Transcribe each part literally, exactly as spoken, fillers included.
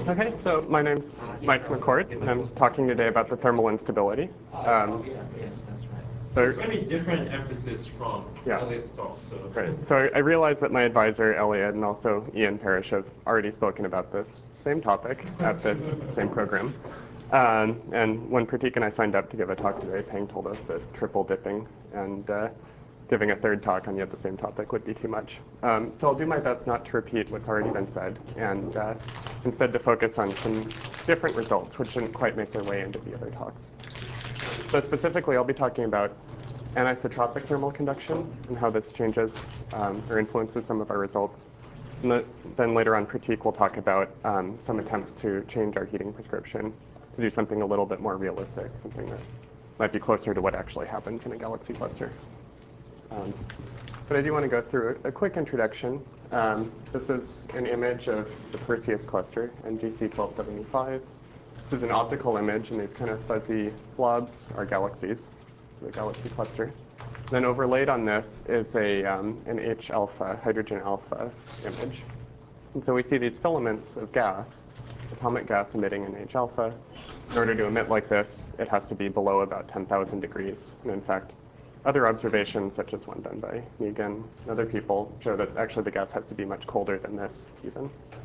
Okay, so my name's Mike McCourt, and I'm talking today about the thermal instability. Um, Yes, that's right. so, So it's going to be different emphasis from Yeah. Elliot's talk. So right, so I, I realize that my advisor, Elliot, and also Ian Parrish have already spoken about this same topic at this same program. Um, and when Pratik and I signed up to give a talk today, Peng told us that triple dipping and uh, giving a third talk on yet the same topic would be too much. Um, so I'll do my best not to repeat what's already been said, and uh, instead to focus on some different results, which didn't quite make their way into the other talks. So specifically, I'll be talking about anisotropic thermal conduction and how this changes um, or influences some of our results. And the, then later on, Pratik will talk about um, some attempts to change our heating prescription to do something a little bit more realistic, something that might be closer to what actually happens in a galaxy cluster. Um, but I do want to go through a, a quick introduction. Um, this is an image of the Perseus cluster, N G C twelve seventy-five. This is an optical image, and these kind of fuzzy blobs are galaxies. This is a galaxy cluster. Then overlaid on this is a, um, an H alpha, hydrogen alpha image. And so we see these filaments of gas, atomic gas emitting in H alpha. In order to emit like this, it has to be below about ten thousand degrees. And in fact, other observations, such as one done by Megan and other people, show that actually the gas has to be much colder than this, even.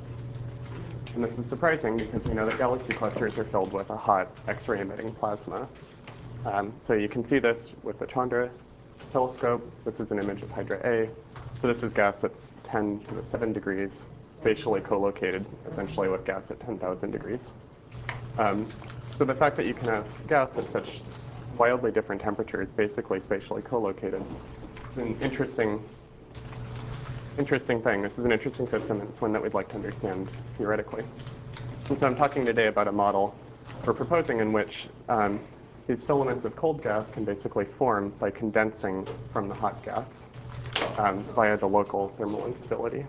And this is surprising because we know that galaxy clusters are filled with a hot X-ray emitting plasma. Um, so you can see this with the Chandra telescope. This is an image of Hydra A. So this is gas that's ten to the seven degrees, spatially co-located, essentially with gas at ten thousand degrees. Um, so the fact that you can have gas at such wildly different temperatures, basically spatially co-located, is an interesting, interesting thing. This is an interesting system, and it's one that we'd like to understand theoretically. And so I'm talking today about a model we're proposing in which um, these filaments of cold gas can basically form by condensing from the hot gas um, via the local thermal instability.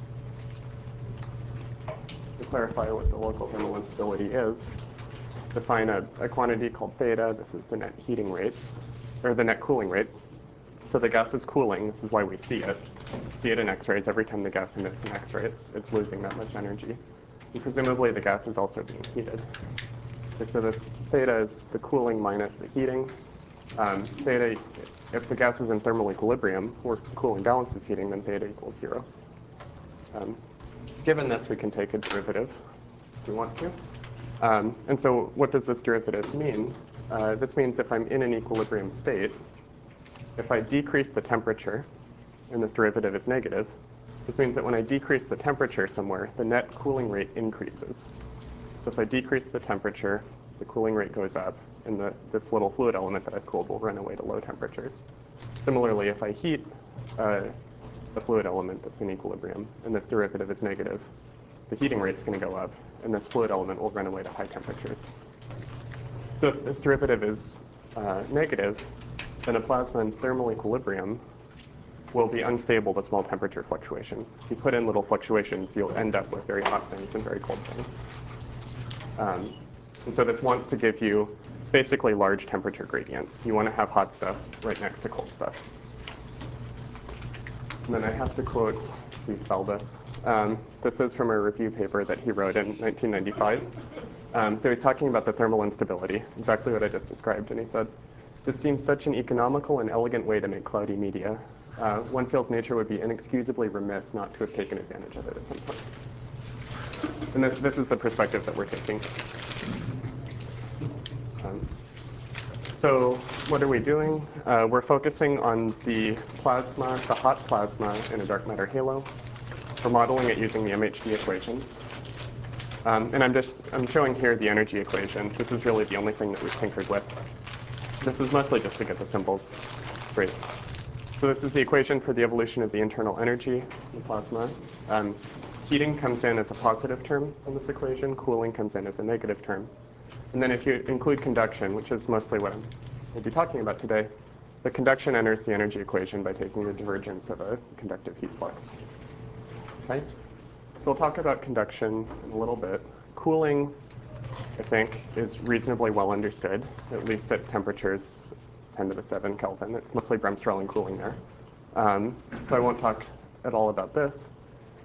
To clarify what the local thermal instability is, define a, a quantity called theta. This is the net heating rate, or the net cooling rate. So the gas is cooling. This is why we see it. We see it in X-rays. Every time the gas emits an X-ray, it's, it's losing that much energy. And presumably the gas is also being heated. Okay, so this theta is the cooling minus the heating. Um, theta, if the gas is in thermal equilibrium, where cooling balances heating, then theta equals zero. Um, given this, we can take a derivative if we want to. Um, and so what does this derivative mean? Uh, this means if I'm in an equilibrium state, if I decrease the temperature, and this derivative is negative, this means that when I decrease the temperature somewhere, the net cooling rate increases. So if I decrease the temperature, the cooling rate goes up, and the, this little fluid element that I've cooled will run away to low temperatures. Similarly, if I heat uh, the fluid element that's in equilibrium, and this derivative is negative, the heating rate's going to go up, and this fluid element will run away to high temperatures. So if this derivative is uh, negative, then a plasma in thermal equilibrium will be unstable to small temperature fluctuations. If you put in little fluctuations, you'll end up with very hot things and very cold things. Um, and so this wants to give you basically large temperature gradients. You want to have hot stuff right next to cold stuff. And then I have to quote Steve Feldus. Um, this is from a review paper that he wrote in nineteen ninety-five. Um, so he's talking about the thermal instability, exactly what I just described. And he said, "This seems such an economical and elegant way to make cloudy media. Uh, one feels nature would be inexcusably remiss not to have taken advantage of it at some point." And this, this is the perspective that we're taking. Um, so what are we doing? Uh, we're focusing on the plasma, the hot plasma in a dark matter halo. We're modeling it using the M H D equations. Um, and I'm just I'm showing here the energy equation. This is really the only thing that we've tinkered with. This is mostly just to get the symbols straight. So this is the equation for the evolution of the internal energy in the plasma. Um, heating comes in as a positive term in this equation. Cooling comes in as a negative term. And then if you include conduction, which is mostly what I'm, we'll be talking about today, the conduction enters the energy equation by taking the divergence of a conductive heat flux. Okay? So we'll talk about conduction in a little bit. Cooling, I think, is reasonably well understood, at least at temperatures ten to the seven Kelvin. It's mostly Bremsstrahlung cooling there. Um, so I won't talk at all about this.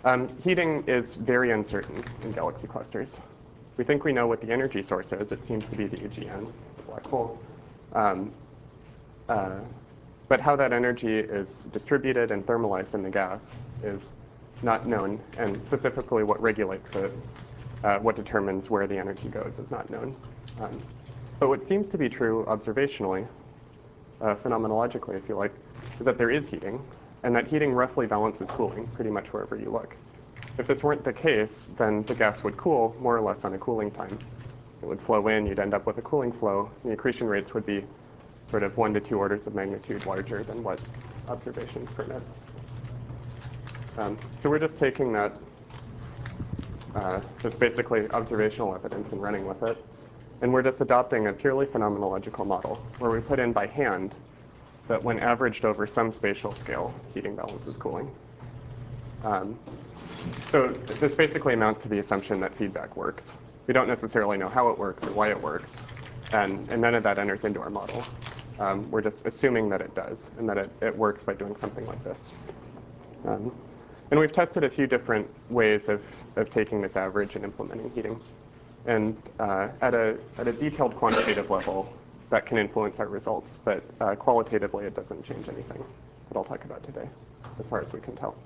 Um, heating is very uncertain in galaxy clusters. We think we know what the energy source is. It seems to be the A G N, the black hole. Um, uh, but how that energy is distributed and thermalized in the gas is not known, and specifically what regulates it, uh, what determines where the energy goes, is not known. Um, but what seems to be true observationally, uh, phenomenologically, if you like, is that there is heating, and that heating roughly balances cooling pretty much wherever you look. If this weren't the case, then the gas would cool more or less on a cooling time. It would flow in, you'd end up with a cooling flow. The accretion rates would be sort of one to two orders of magnitude larger than what observations permit. Um, so we're just taking that, uh, just basically observational evidence and running with it. And we're just adopting a purely phenomenological model where we put in by hand that when averaged over some spatial scale, heating balances cooling. Um, so th this basically amounts to the assumption that feedback works. We don't necessarily know how it works or why it works, and, and none of that enters into our model. Um, we're just assuming that it does, and that it, it works by doing something like this. Um, and we've tested a few different ways of, of taking this average and implementing heating. And uh, at, a, at a detailed quantitative level, that can influence our results, but uh, qualitatively it doesn't change anything that I'll talk about today, as far as we can tell.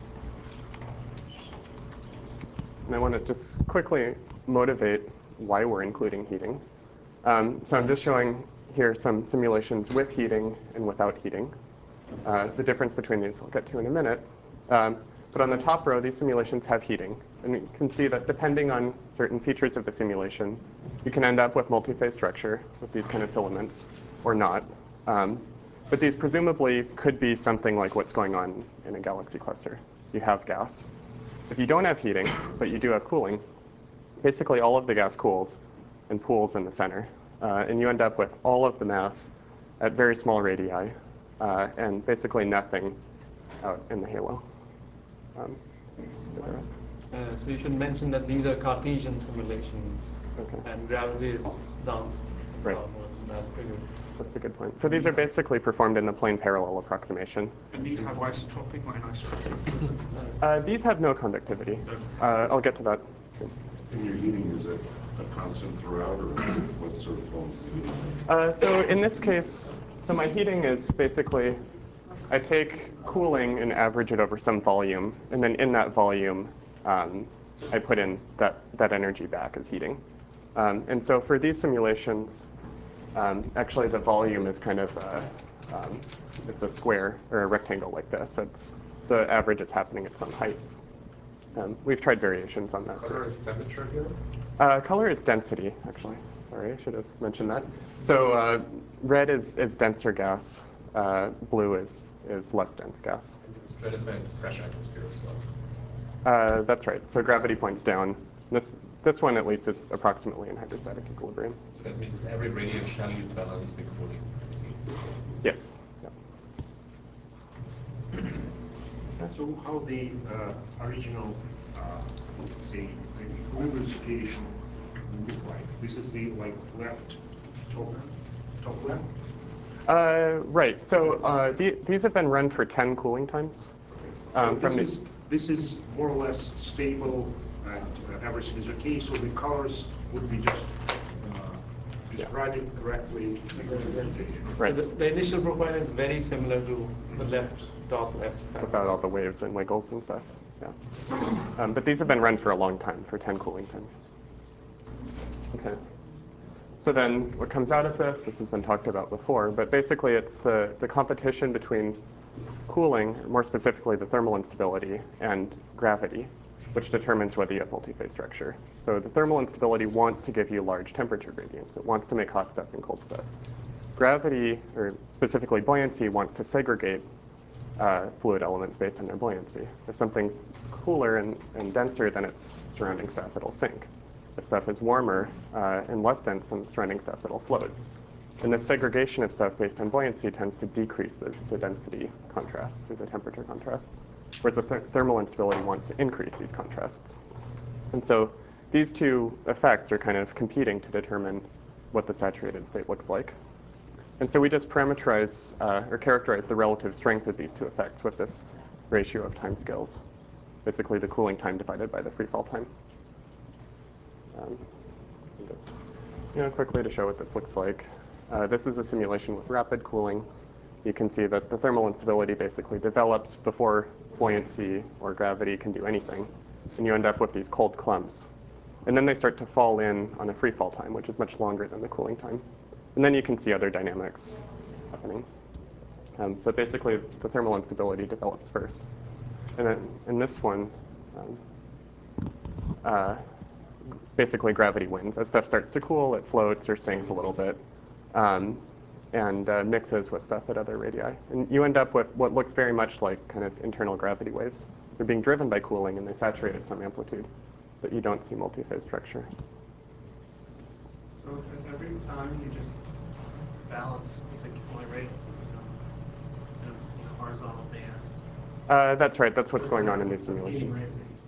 And I want to just quickly motivate why we're including heating. Um, so I'm just showing here some simulations with heating and without heating. Uh, the difference between these I'll get to in a minute. Um, but on the top row, these simulations have heating. And you can see that depending on certain features of the simulation, you can end up with multi-phase structure with these kind of filaments or not. Um, but these presumably could be something like what's going on in a galaxy cluster. You have gas. If you don't have heating, but you do have cooling, basically all of the gas cools and pools in the center. Uh, and you end up with all of the mass at very small radii, uh, and basically nothing out in the halo. Um, Uh, so you should mention that these are Cartesian simulations, okay. and gravity is down Right. downwards in that figure. That's a good point. So these are basically performed in the plane parallel approximation. And these have isotropic or anisotropic? Uh, these have no conductivity. Uh, I'll get to that. And your heating, is it a constant throughout, or what sort of form is it? Uh, so in this case, so my heating is basically, I take cooling and average it over some volume, and then in that volume, um, I put in that, that energy back as heating. Um, and so for these simulations, um, actually the volume is kind of, uh, um, it's a square or a rectangle like this. It's, the average is happening at some height. Um, we've tried variations on that. Color is temperature here? Uh, color is density, actually. Sorry, I should have mentioned that. So uh, red is, is denser gas. Uh, blue is, is less dense gas. Stratospheric pressure atmosphere as well. Uh, that's right. So gravity points down. This, this one, at least, is approximately in hydrostatic equilibrium. So that means in every radiant shell you balance the cooling and heat. Yes. Yep. So how the uh, original, uh, let's say, equilibrium situation look like? This is the like left top, top left? Uh, right. So uh, the, these have been run for ten cooling times. Um, this from is the, this is more or less stable, and uh, everything is okay. So the colors would be just uh, describing correctly the utilization. right. So the, the initial profile is very similar to the left, top left. Without all the waves and wiggles and stuff. Yeah. Um, but these have been run for a long time, for ten cooling times. Okay. So then what comes out of this, this has been talked about before, but basically it's the, the competition between cooling, or more specifically the thermal instability, and gravity, which determines whether you have multi-phase structure. So the thermal instability wants to give you large temperature gradients. It wants to make hot stuff and cold stuff. Gravity, or specifically buoyancy, wants to segregate uh, fluid elements based on their buoyancy. If something's cooler and, and denser than its surrounding stuff, it'll sink. If stuff is warmer uh, and less dense than the surrounding stuff, it'll float. And this segregation of stuff based on buoyancy tends to decrease the, the density contrasts or the temperature contrasts, whereas the th thermal instability wants to increase these contrasts. And so these two effects are kind of competing to determine what the saturated state looks like. And so we just parameterize uh, or characterize the relative strength of these two effects with this ratio of timescales. basically the cooling time divided by the free fall time. Um, just, you know, quickly to show what this looks like. Uh, this is a simulation with rapid cooling. You can see that the thermal instability basically develops before buoyancy or gravity can do anything. And you end up with these cold clumps. And then they start to fall in on a free fall time, which is much longer than the cooling time. And then you can see other dynamics happening. Um, so basically, the thermal instability develops first. And then in this one, um, uh, basically gravity wins. As stuff starts to cool, it floats or sinks a little bit. Um, and uh, mixes with stuff at other radii. And you end up with what looks very much like kind of internal gravity waves. They're being driven by cooling and they saturate at some amplitude, but you don't see multi-phase structure. So at every time you just balance the cooling rate in a, in a horizontal band? Uh, that's right, that's what's going on in these simulations.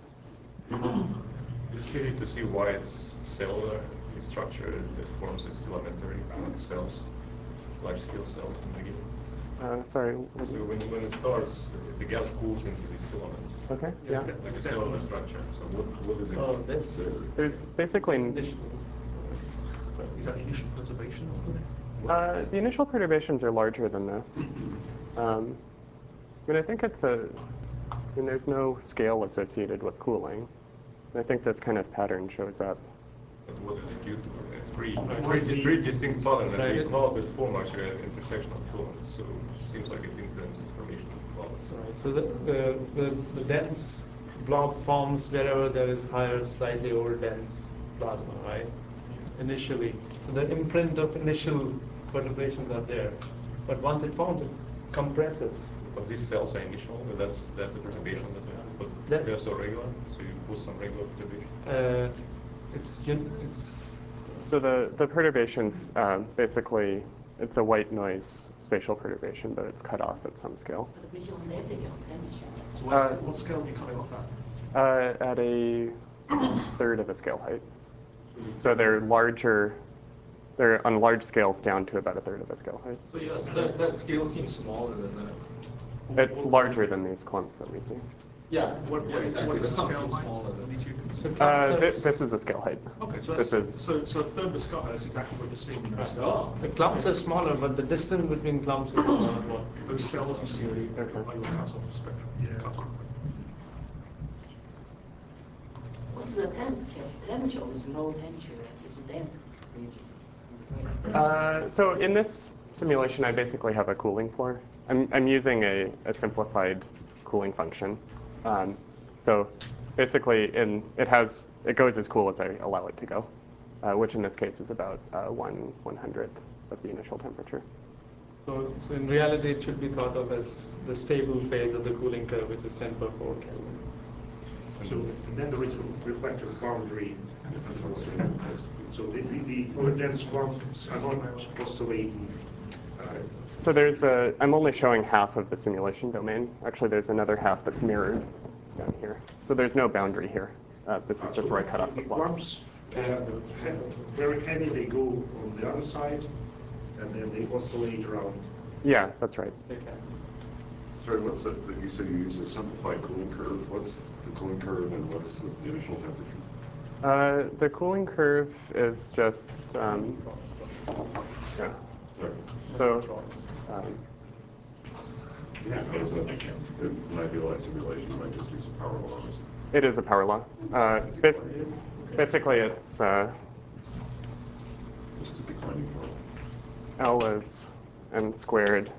It's curious to see why it's cellular in structure that forms these filamentary cells, large-scale cells in the beginning. Uh, sorry. So when, when it starts, the gas cools into these filaments. Okay, yeah. Like a cellular structure. So what, what is it? Oh, this. There's basically, Initial. Is that initial perturbation? uh, the initial perturbations are larger than this. Um, I mean, I think it's a, I mean, there's no scale associated with cooling. I think this kind of pattern shows up. But what is it due to? It's pretty, Right. pretty, pretty distinct pattern, and Right. the clouds form actually at intersection of filaments. So it seems like it influences formation of clouds. Right. So the, the, the, the dense blob forms wherever there is higher, slightly over dense plasma, right? Initially. So the imprint of initial perturbations are there. But once it forms, it compresses. But these cells are initial, and that's that's the perturbation that they have. But That's- they're so regular, so you put some regular perturbation. Uh, it's, un- it's So the, the perturbations, um, basically, it's a white noise spatial perturbation, but it's cut off at some scale. So what's, Uh, what scale are you cutting off at? Uh, at a third of a scale height. So they're larger, they're on large scales down to about a third of a scale height. So yes, that, that scale seems smaller than that. It's larger than these clumps that we see. Yeah, What, yeah, what is, exactly. what is That the sounds scale seems height smaller of than these units? so Uh, clumps are this, s- this is a scale height. Okay, so This that's, is, so, so a third of the scale height is exactly what you're seeing in the Right. cells. The clumps are smaller, but the distance between clumps is uh, what? Those cells you see are Okay. like your cutoff spectrum. Cutoff. What's the temperature? Temperature with low temperature is dense region. uh, so in this simulation, I basically have a cooling floor. I'm, I'm using a, a simplified cooling function. Um, so basically, in, it has, it goes as cool as I allow it to go, uh, which in this case is about uh, one one hundredth of the initial temperature. So, so in reality, it should be thought of as the stable phase of the cooling curve, which is ten per four Kelvin. So, and then there is a reflective boundary. So the, the, the more dense clumps are not oscillating. Uh, So there's a, I'm only showing half of the simulation domain. Actually, there's another half that's mirrored down here. So there's no boundary here. Uh, this is just where I cut off the The plot. clumps, they are he- very heavy, they go on the other side, and then they oscillate around. Yeah, that's right. Sorry, what's the, you said you use a simplified cooling curve. What's the cooling curve and what's the initial temperature? Uh, the cooling curve is just, um, yeah. Sorry. So, um, Yeah, it's, a, it's an idealized simulation, I just use a power law. it is a power law. Uh, bas- basically, it's uh, Just a declining curve. L is m squared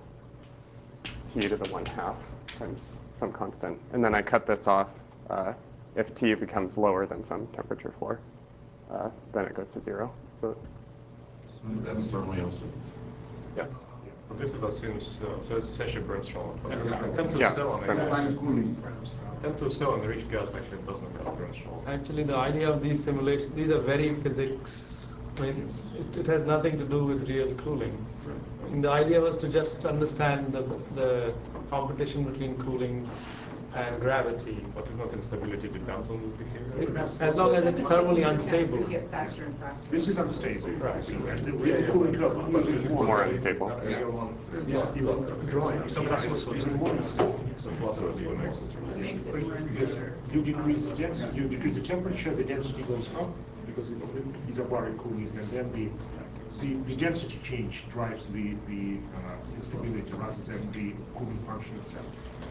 t to the one half times some constant. And then I cut this off. Uh, if t becomes lower than some temperature floor, uh, then it goes to zero. So, That's thermally instant. yes. But this is assumes, uh, so it's essentially Bernstein. But ten to Yeah, seven, from- actually, ten to seven, the rich gas actually doesn't have Bernstein. Actually, the idea of these simulations, these are very physics. I mean, it, it has nothing to do with real cooling. And the idea was to just understand the, the competition between cooling and gravity. But it's not instability depends on the behavior. As long as it's thermally unstable. You get faster and faster. This is unstable. Right. And the real cooling curve is More unstable. Yes, you are drawing. It's not possible, so it's more unstable. So plus or even X. Makes it more Because insular. you decrease the density, you decrease the temperature, the density goes up because it's isobaric cooling, and then the the, the density change drives the the uh, instability rather than the cooling function itself.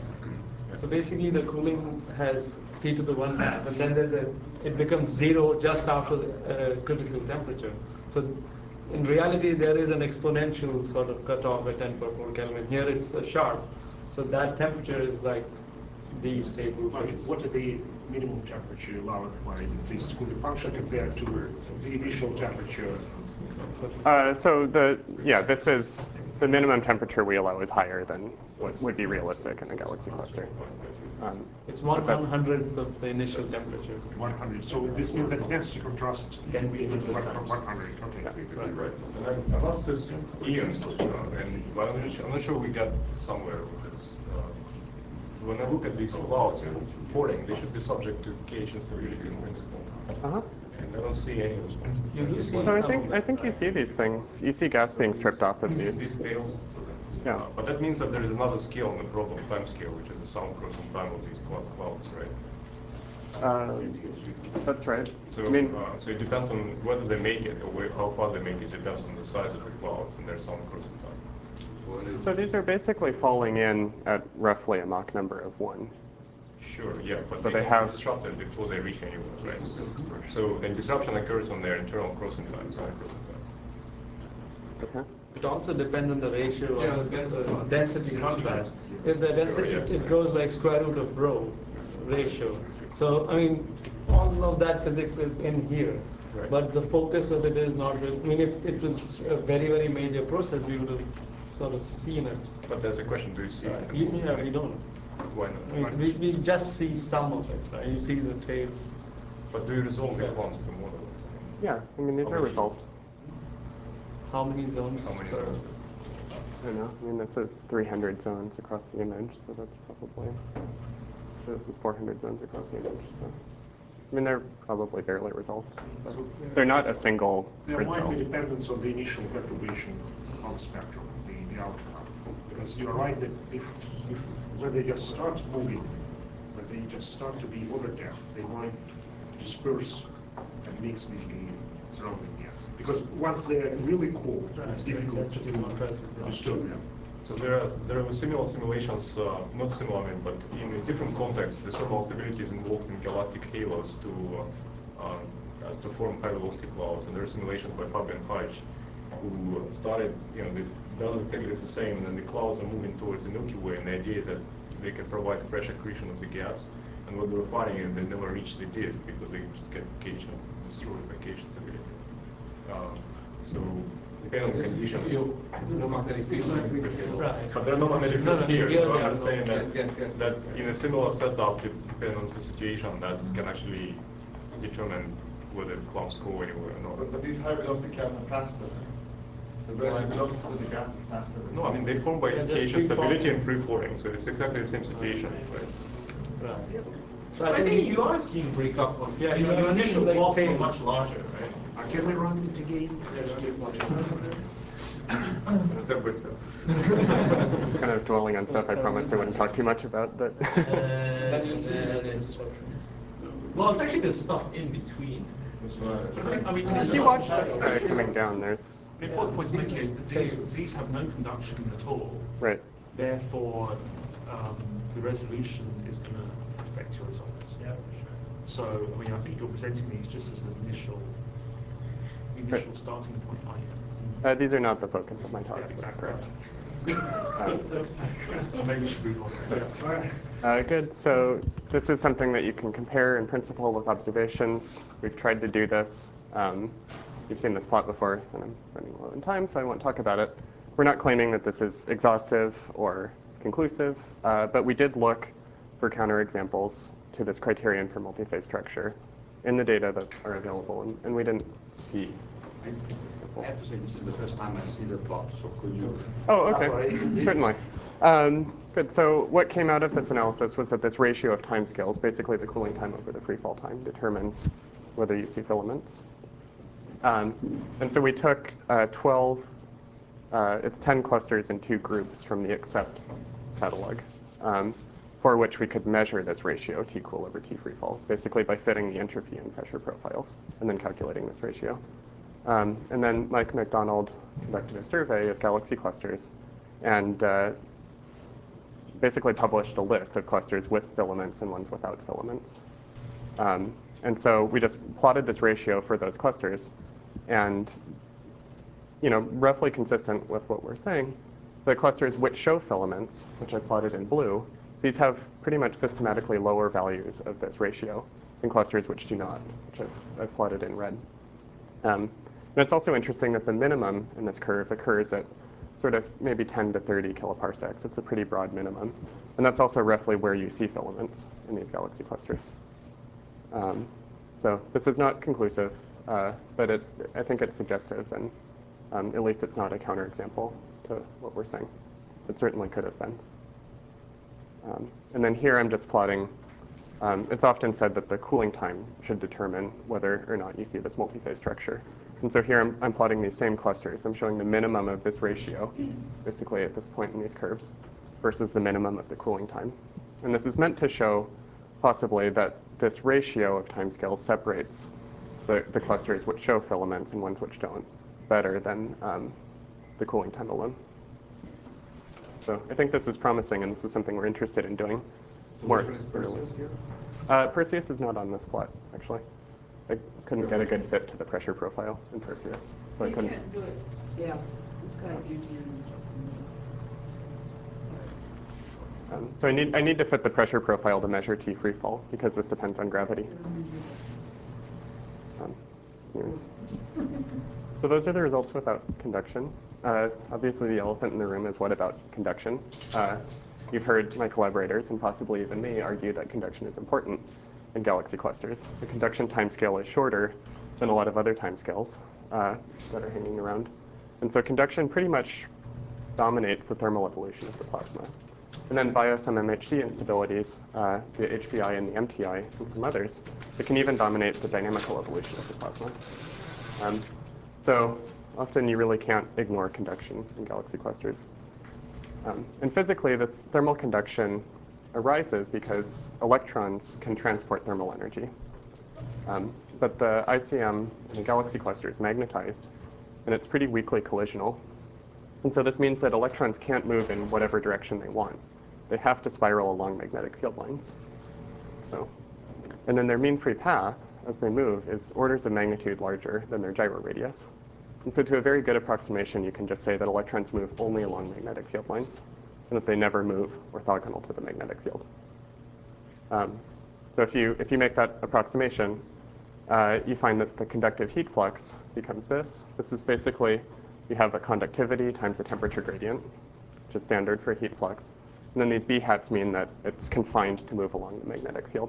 So basically, the cooling has T to the one half, and then there's a, it becomes zero just after the uh, critical temperature. So in reality, there is an exponential sort of cutoff at ten per four Kelvin. Here it's uh, sharp. So that temperature is like the stable But phase. what are the minimum temperature allowed by this cooling function compared to the initial temperature? Uh, so the yeah, this is the minimum temperature we allow is higher than what would be realistic in a galaxy cluster. Um, It's one but that's- one hundredth of the initial temperature. one hundred. So this means that density contrast Can be one different. one hundred. Okay. Right, right. And then about this Ian, uh, and but I'm not, sure, I'm not sure we got somewhere with this. Uh, when I look at these clouds in reporting, they should be subject to K H instability in principle. uh-huh. And I don't see any of those. You do see So I some think of I it, think you right? see these things. You see gas being stripped off of These these. scales. Yeah. Uh, but that means that there is another scale in the problem, time scale, which is the sound crossing time of these cloud clouds, right? Uh, that's right. So, I mean, uh, so it depends on whether they make it or where, how far they make it. Depends on the size of the clouds and their sound crossing time. so these are basically falling in at roughly a Mach number of one. Sure, yeah, but So they, they can have- be disrupted before they reach anywhere, right? So the disruption occurs on their internal crossing time, sound crossing time. Okay. It also depends on the ratio Yeah, of the density uh, contrast. density contrast. If the density, yeah. it, it goes like square root of rho ratio. So, I mean, all of that physics is in here. Right. But the focus of it is not, really- I mean, if it was a very, very major process, we would have sort of seen it. But there's a question: do you see? Uh, it? you- yeah, we don't. Why I not? mean, we, we just see some of it, right? You see the tails. But do you resolve the quants to model? Yeah, I mean, these How are many? resolved. How many zones? How many per- zones? I don't know. I mean, this is three hundred zones across the image, so that's probably. This is four hundred zones across the image, so. I mean, they're probably barely resolved. But they're not a single There grid might cell. be dependence on the initial perturbation of the spectrum, the, the outcome. Because you're right that if, if when they just start moving, when they just start to be over dense, they might disperse and mix with the surrounding gas. Because once they're really cold, it's difficult to, Density contrast is to not- disturb them. So there are there are similar simulations, uh, not similar, I mean, but in a different context, the thermal stability is involved in galactic halos to uh, uh, as to form high velocity clouds, and there are simulations by Fabian Feich, who started, you know, they've done exactly the same, and then the clouds are moving towards the Milky Way, and the idea is that they can provide fresh accretion of the gas, and what we're finding is they never reach the disk because they just get K H destroyed by K H stability. Um, so depending on the conditions. No magnetic field. Right. But they're not magnetic No, field no, here, here so they I'm are just not. saying that, Yes, yes, yes, that yes, yes. in a similar setup, de- depending on the situation, that can actually determine whether clouds go anywhere or But, not. but these high velocity clouds are faster. The relative velocity of the gas is faster. than- No, I mean, they form by Yeah, just indication free stability falling. and free falling, so it's exactly the same situation, right? Right. So I think you are seeing breakup of, Yeah, you your are seeing initial like blocks were tails. much larger, right? Uh, can we run it again? Step by step. Kind of dwelling on stuff I promised I wouldn't talk too much about, but. And then it's, well, it's actually the stuff in between. I mean, If you watch this guy coming down, there's. the important point to make here is that these, these have no conduction at all. Right. Therefore, um, the resolution is going to affect your results. Yeah. So, I mean, I think you're presenting these just as an initial, initial Right. starting point, aren't you? Uh, these are not the focus of my talk. Yeah, That's exactly. correct. Um, So maybe we should move on. Uh, good. So this is something that you can compare in principle with observations. We've tried to do this. Um, you've seen this plot before, and I'm running low in time, so I won't talk about it. We're not claiming that this is exhaustive or conclusive, uh, but we did look for counterexamples to this criterion for multi-phase structure in the data that are available, and, and we didn't see. I have to say, this is the first time I see the plot, so could you? Oh, okay, elaborate? certainly. Um, good, so what came out of this analysis was that this ratio of timescales, basically the cooling time over the freefall time, determines whether you see filaments. Um, and so we took uh, twelve, uh, it's ten clusters in two groups from the accept catalog. Um, for which we could measure this ratio, T cool over T free fall, basically by fitting the entropy and pressure profiles and then calculating this ratio. Um, and then Mike McDonald conducted a survey of galaxy clusters and uh, basically published a list of clusters with filaments and ones without filaments. Um, and so we just plotted this ratio for those clusters, and you know, roughly consistent with what we're saying, the clusters which show filaments, which I plotted in blue, these have pretty much systematically lower values of this ratio than clusters which do not, which I've, I've plotted in red. Um, and it's also interesting that the minimum in this curve occurs at sort of maybe ten to thirty kiloparsecs. It's a pretty broad minimum. And that's also roughly where you see filaments in these galaxy clusters. Um, so this is not conclusive, uh, but it, I think it's suggestive, and um, at least it's not a counterexample to what we're saying. It certainly could have been. Um, and then here I'm just plotting. Um, it's often said that the cooling time should determine whether or not you see this multi-phase structure. And so here I'm, I'm plotting these same clusters. I'm showing the minimum of this ratio, basically at this point in these curves, versus the minimum of the cooling time. And this is meant to show possibly that this ratio of timescales separates the, the clusters which show filaments and ones which don't better than um, the cooling time alone. So I think this is promising, and this is something we're interested in doing. So more which one is Perseus here? Uh, Perseus is not on this plot, actually. I couldn't get a good fit to the pressure profile in Perseus, so You I couldn't. can't do it. Yeah, this kind of beauty and stuff. Um, so I need I need to fit the pressure profile to measure T free fall because this depends on gravity. Um, anyways. So those are the results without conduction. Uh, obviously, the elephant in the room is what about conduction? Uh, you've heard my collaborators and possibly even me argue that conduction is important in galaxy clusters. The conduction timescale is shorter than a lot of other timescales uh, that are hanging around. And so conduction pretty much dominates the thermal evolution of the plasma. And then via some M H D instabilities, uh, the H B I and the M T I and some others, it can even dominate the dynamical evolution of the plasma. Um, so often you really can't ignore conduction in galaxy clusters. Um, and physically, this thermal conduction arises because electrons can transport thermal energy. Um, but the I C M in a galaxy cluster is magnetized, and it's pretty weakly collisional. And so this means that electrons can't move in whatever direction they want. They have to spiral along magnetic field lines. So, and then their mean free path, as they move, is orders of magnitude larger than their gyro radius. And so to a very good approximation, you can just say that electrons move only along magnetic field lines, and that they never move orthogonal to the magnetic field. Um, so if you, if you make that approximation, uh, you find that the conductive heat flux becomes this. This is basically, you have a conductivity times a temperature gradient, which is standard for heat flux. And then these B hats mean that it's confined to move along the magnetic field.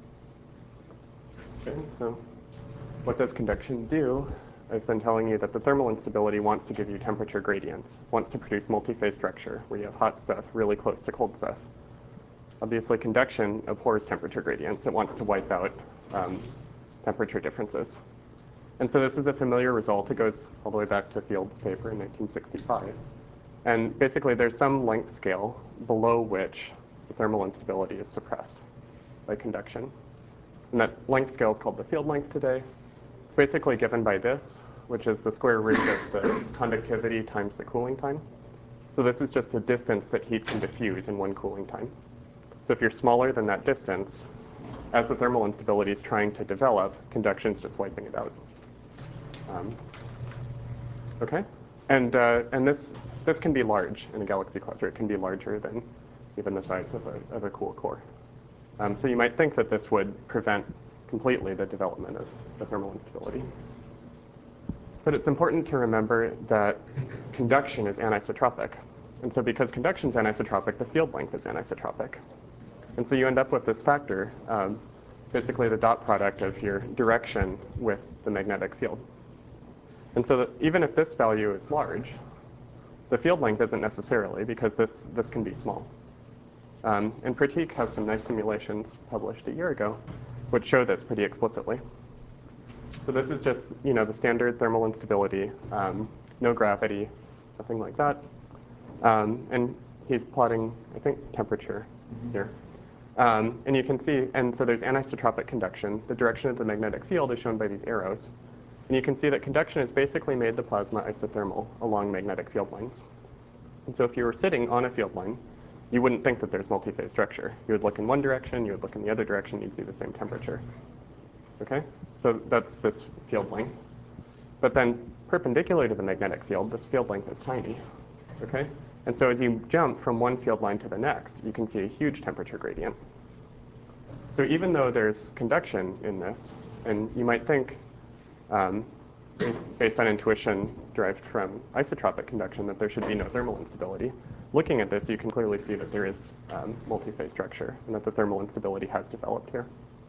Okay, so what does conduction do? I've been telling you that the thermal instability wants to give you temperature gradients, wants to produce multi-phase structure where you have hot stuff really close to cold stuff. Obviously, conduction abhors temperature gradients. It wants to wipe out um, temperature differences. And so this is a familiar result. It goes all the way back to Field's paper in nineteen sixty-five. And basically, there's some length scale below which the thermal instability is suppressed by conduction. And that length scale is called the field length today. It's basically given by this, which is the square root of the conductivity times the cooling time. So this is just the distance that heat can diffuse in one cooling time. So if you're smaller than that distance, as the thermal instability is trying to develop, conduction is just wiping it out. Um, okay, and uh, and this this can be large in a galaxy cluster. It can be larger than even the size of a of a cool core. Um, so you might think that this would prevent completely the development of the thermal instability. But it's important to remember that conduction is anisotropic. And so because conduction is anisotropic, the field length is anisotropic. And so you end up with this factor, um, basically the dot product of your direction with the magnetic field. And so that even if this value is large, the field length isn't necessarily, because this, this can be small. Um, and Pratik has some nice simulations published a year ago which show this pretty explicitly. So this is just, you know, the standard thermal instability, um, no gravity, nothing like that. Um, and he's plotting, I think, temperature here. Um, and you can see, and so there's anisotropic conduction. The direction of the magnetic field is shown by these arrows. And you can see that conduction has basically made the plasma isothermal along magnetic field lines. And so if you were sitting on a field line, you wouldn't think that there's multi-phase structure. You would look in one direction, you would look in the other direction, you'd see the same temperature. Okay? So that's this field length. But then perpendicular to the magnetic field, this field length is tiny. Okay? And so as you jump from one field line to the next, you can see a huge temperature gradient. So even though there's conduction in this, and you might think, um, based on intuition derived from isotropic conduction, that there should be no thermal instability, looking at this, you can clearly see that there is um, multi-phase structure and that the thermal instability has developed here.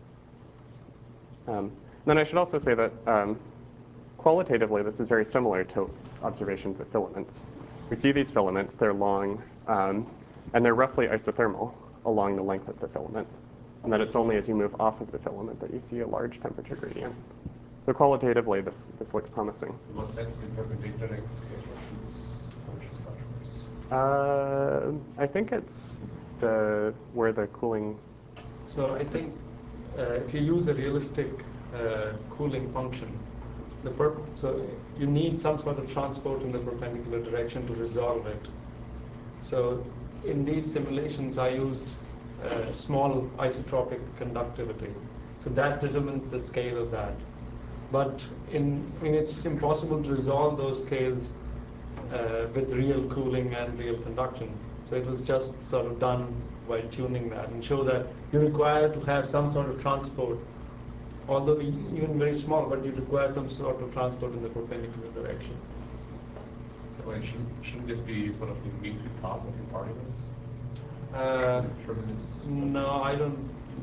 Um, then I should also say that um, qualitatively, this is very similar to observations of filaments. We see these filaments, they're long, um, and they're roughly isothermal along the length of the filament. And that it's only as you move off of the filament that you see a large temperature gradient. So qualitatively, this, this looks promising. In what sense in perpendicular these function structures? Uh, I think it's the where the cooling. So I think uh, if you use a realistic uh, cooling function, the per so you need some sort of transport in the perpendicular direction to resolve it. So in these simulations, I used uh, small isotropic conductivity. So that determines the scale of that. But in, I mean, it's impossible to resolve those scales uh, with real cooling and real conduction. So it was just sort of done by tuning that and show that you require to have some sort of transport, although even very small, but you require some sort of transport in the perpendicular direction. Well, shouldn't, shouldn't this be sort of the immediately top of your particles? Uh, Tremendous. no, I don't.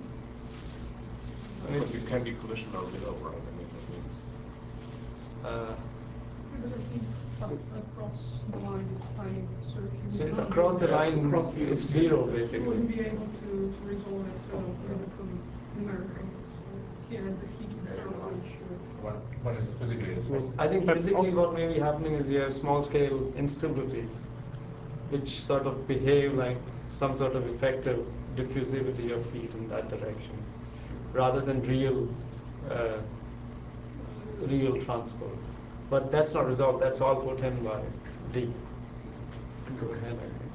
I mean, Because it can be collision load below, right? I mean, that means. Uh, across the line, it's tiny. So, if so you would across the not- line, across the- it's zero you basically. wouldn't be able to, to resolve it uh, from numerical. Here, it's a heat coverage. What, what is physically is possible? I think That's physically also- what may be happening is you have small-scale instabilities, which sort of behave like some sort of effective diffusivity of heat in that direction, rather than real, uh, real transport. But that's not resolved. That's all put in by D. Go ahead.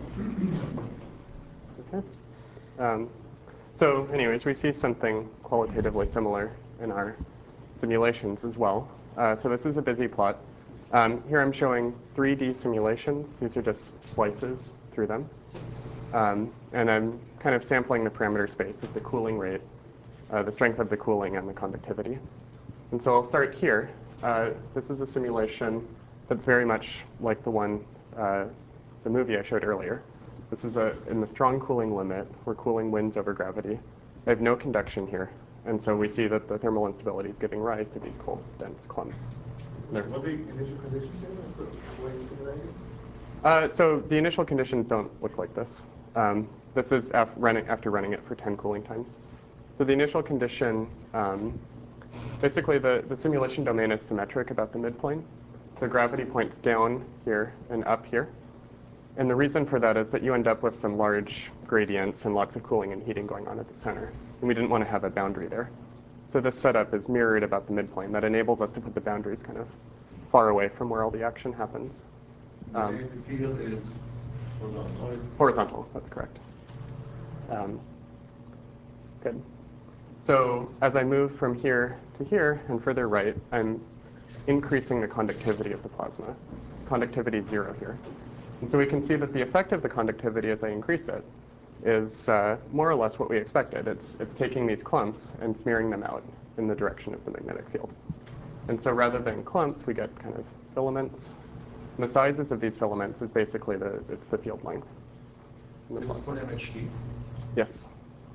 Okay. Um, so anyways, we see something qualitatively similar in our simulations as well. Uh, so this is a busy plot. Um, here I'm showing three D simulations. These are just slices through them. Um, and I'm kind of sampling the parameter space of the cooling rate, uh, the strength of the cooling, and the conductivity. And so I'll start here. Uh, this is a simulation that's very much like the one, uh, the movie I showed earlier. This is a, in the strong cooling limit, we're cooling winds over gravity. I have no conduction here. And so we see that the thermal instability is giving rise to these cold, dense clumps. What are the initial conditions here? Is it the way you simulated? Uh, so the initial conditions don't look like this. Um, this is af running, after running it for ten cooling times. So the initial condition, um, basically the, the simulation domain is symmetric about the midplane. So gravity points down here and up here. And the reason for that is that you end up with some large gradients and lots of cooling and heating going on at the center. And we didn't want to have a boundary there. So this setup is mirrored about the midplane. That enables us to put the boundaries kind of far away from where all the action happens. Um, the field is horizontal. Horizontal, that's correct. Um, good. So as I move from here to here and further right, I'm increasing the conductivity of the plasma. Conductivity is zero here. And so we can see that the effect of the conductivity as I increase it is uh, more or less what we expected. It's, it's taking these clumps and smearing them out in the direction of the magnetic field. And so rather than clumps, we get kind of filaments. And the sizes of these filaments is basically the, it's the field length. This is for M H D? Yes.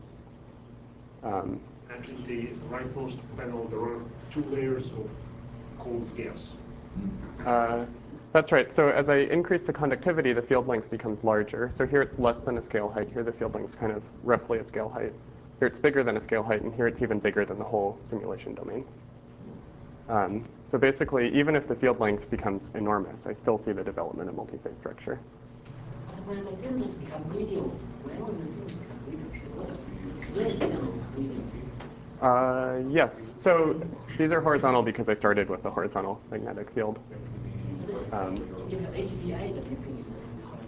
Um, And in the rightmost panel, there are two layers of cold gas. uh, that's right. So as I increase the conductivity, the field length becomes larger. So here it's less than a scale height. Here the field length is kind of roughly a scale height. Here it's bigger than a scale height, and here it's even bigger than the whole simulation domain. Um, so basically, even if the field length becomes enormous, I still see the development of multi-phase structure. But when the filters become radial, Well, the thing is completely closed. Where the is completely Uh, yes. So these are horizontal because I started with the horizontal magnetic field. Um, Yes, H B I, the difference is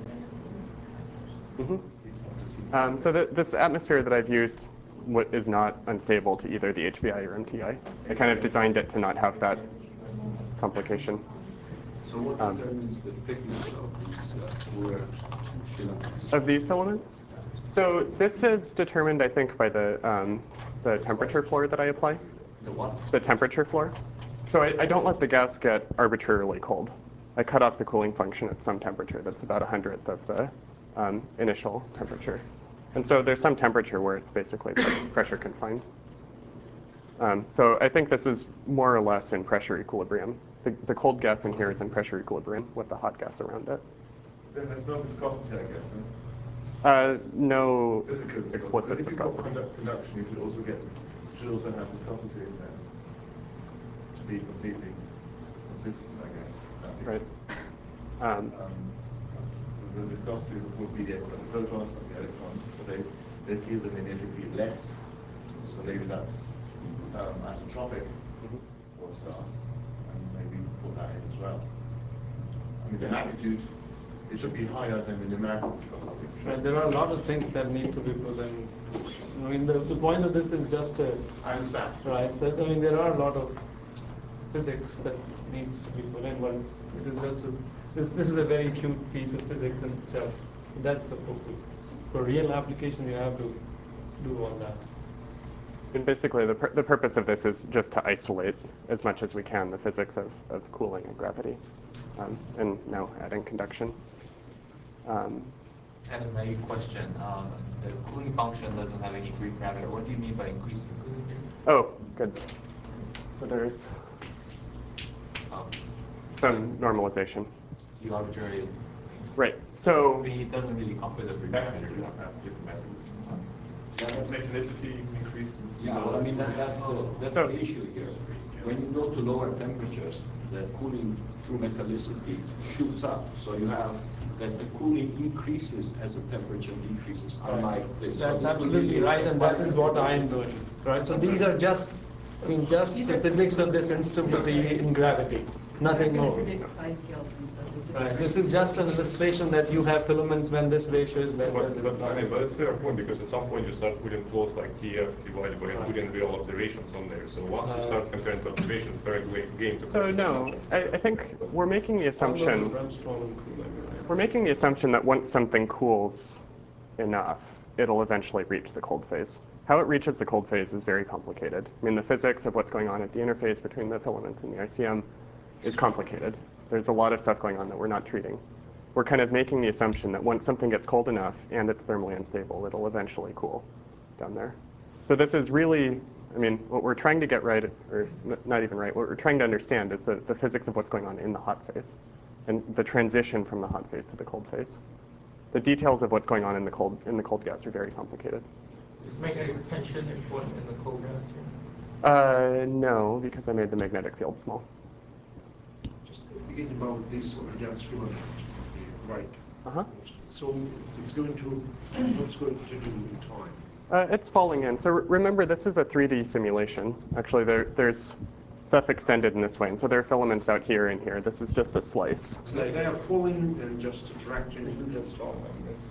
horizontal. mhm. um, so the, this atmosphere that I've used what is not unstable to either the H B I or M T I. I kind of designed it to not have that complication. So what Um, determines the thickness of these uh, cooler filaments? Of these filaments? So this is determined, I think, by the, um, the temperature floor that I apply. The what? The temperature floor. So I, I don't let the gas get arbitrarily cold. I cut off the cooling function at some temperature that's about a hundredth of the um, initial temperature. And so there's some temperature where it's basically pressure confined. Um, so I think this is more or less in pressure equilibrium. The, the cold gas in here is in pressure equilibrium with the hot gas around it. Then there's no viscosity, I guess, eh? Uh, no Physical viscosity. explicit But if you've got viscosity. conduct- conduction, you should also get, should also have viscosity in there to be completely consistent, I guess. That's it. Right. Um, Um, the viscosity would be the, the protons and the electrons, but they, they feel the magnetic field less, so maybe that's um, isotropic or so, and maybe put that in as well. I mean, the magnitude, it should be higher than the numerical viscosity. Right, there are a lot of things that need to be put in. I mean, the, the point of this is just a, I understand. right? That, I mean, there are a lot of physics that needs to be put in, but it is just a, this, this is a very cute piece of physics in itself. That's the focus. For real application, you have to do all that. And basically, the, pur the purpose of this is just to isolate as much as we can the physics of, of cooling and gravity, um, and now adding conduction. Um, I have a naive question. Um, the cooling function doesn't have any free parameter. What do you mean by increasing cooling? oh, good. So there's Um, some normalization. you arbitrarily. Right. So It doesn't really come with a free parameter. You don't have different methods. Yeah, that's, Mechanicity increase. yeah, well, I mean, that, that's the, that's So- the issue here. When you go to lower temperatures, the cooling through metallicity shoots up. So you have that the cooling increases as the temperature decreases, unlike this. So That's this will absolutely be right, and that quite is what difficult. I am doing. Right. So these are just, I mean, just the physics of this instability in gravity, nothing more. Predict size scales and stuff. It's just Right. This is just an illustration that you have filaments when this ratio is less than But, this. but I mean, but it's a fair point because at some point you start putting flows like T F divided by and putting real observations on there. So once you start comparing to observations, very great game to So pressure no, consumption. I, I think we're making the assumption Armstrong cooling. we're making the assumption that once something cools enough, it'll eventually reach the cold phase. How it reaches the cold phase is very complicated. I mean, the physics of what's going on at the interface between the filaments and the I C M is complicated. There's a lot of stuff going on that we're not treating. We're kind of making the assumption that once something gets cold enough and it's thermally unstable, it'll eventually cool down there. So this is really, I mean, what we're trying to get right, or n not even right, what we're trying to understand is the, the physics of what's going on in the hot phase and the transition from the hot phase to the cold phase. The details of what's going on in the cold, in the cold gas are very complicated. Is magnetic tension important in the cold gas here? Uh, no, because I made the magnetic field small. Just thinking about this gas filament on the right. Uh-huh. So it's going to, what's going to do in time? Uh, it's falling in. So re remember, this is a three D simulation. Actually, there, there's stuff extended in this way. And so there are filaments out here and here. This is just a slice. So they are falling and just interacting. Just fall.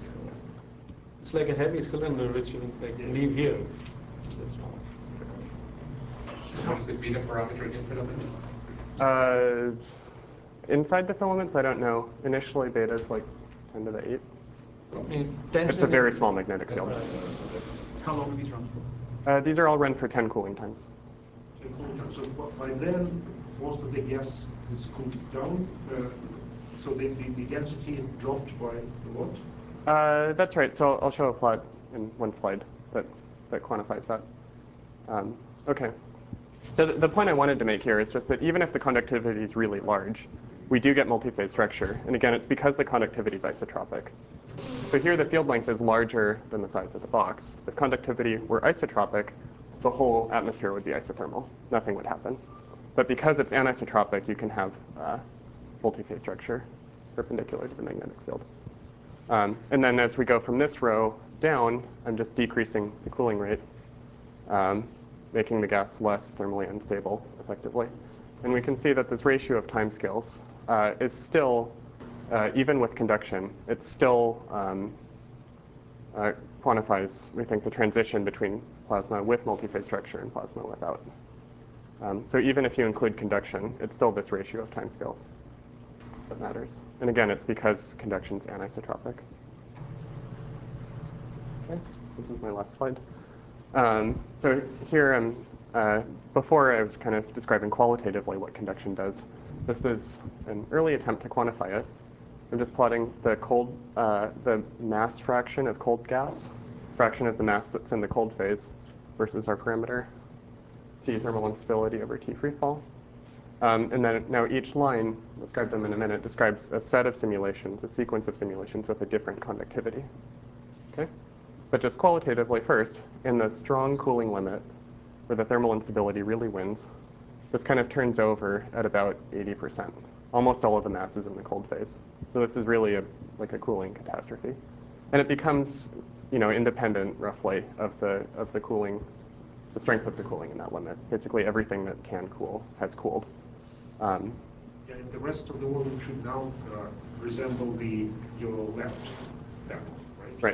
It's like a heavy cylinder which you like leave here. That's all. What's the beta parameter in filaments? Uh, inside the filaments, I don't know. Initially, beta is like ten to the eight. I mean, It's a very is- small magnetic that's field. right. How long do these run for? Uh, these are all run for ten cooling times. So by then, most of the gas is cooled down. Uh, so the, the, the density dropped by a lot. Uh, that's right. So I'll, I'll show a plot in one slide that, that quantifies that. Um, okay. So the, the point I wanted to make here is just that even if the conductivity is really large, we do get multi-phase structure. And again, it's because the conductivity is isotropic. So here the field length is larger than the size of the box. If conductivity were isotropic, the whole atmosphere would be isothermal. Nothing would happen. But because it's anisotropic, you can have uh, multi-phase structure perpendicular to the magnetic field. Um, and then as we go from this row down, I'm just decreasing the cooling rate, um, making the gas less thermally unstable, effectively. And we can see that this ratio of timescales uh, is still, uh, even with conduction, it still um, uh, quantifies, we think, the transition between plasma with multi-phase structure and plasma without. Um, so even if you include conduction, it's still this ratio of timescales that matters. And again, it's because conduction is anisotropic. Okay, this is my last slide. Um, so here, I'm, uh, before I was kind of describing qualitatively what conduction does. This is an early attempt to quantify it. I'm just plotting the cold, uh, the mass fraction of cold gas, fraction of the mass that's in the cold phase, versus our parameter, T thermal instability over T free fall. Um, and then now each line, I'll describe them in a minute, describes a set of simulations, a sequence of simulations with a different conductivity. Okay? But just qualitatively first, in the strong cooling limit, where the thermal instability really wins, this kind of turns over at about eighty percent. Almost all of the mass is in the cold phase. So this is really a, like a cooling catastrophe. And it becomes, you know, independent, roughly, of the, of the cooling, the strength of the cooling in that limit. Basically everything that can cool has cooled. Um, yeah, and the rest of the world should now uh, resemble the your left panel, right?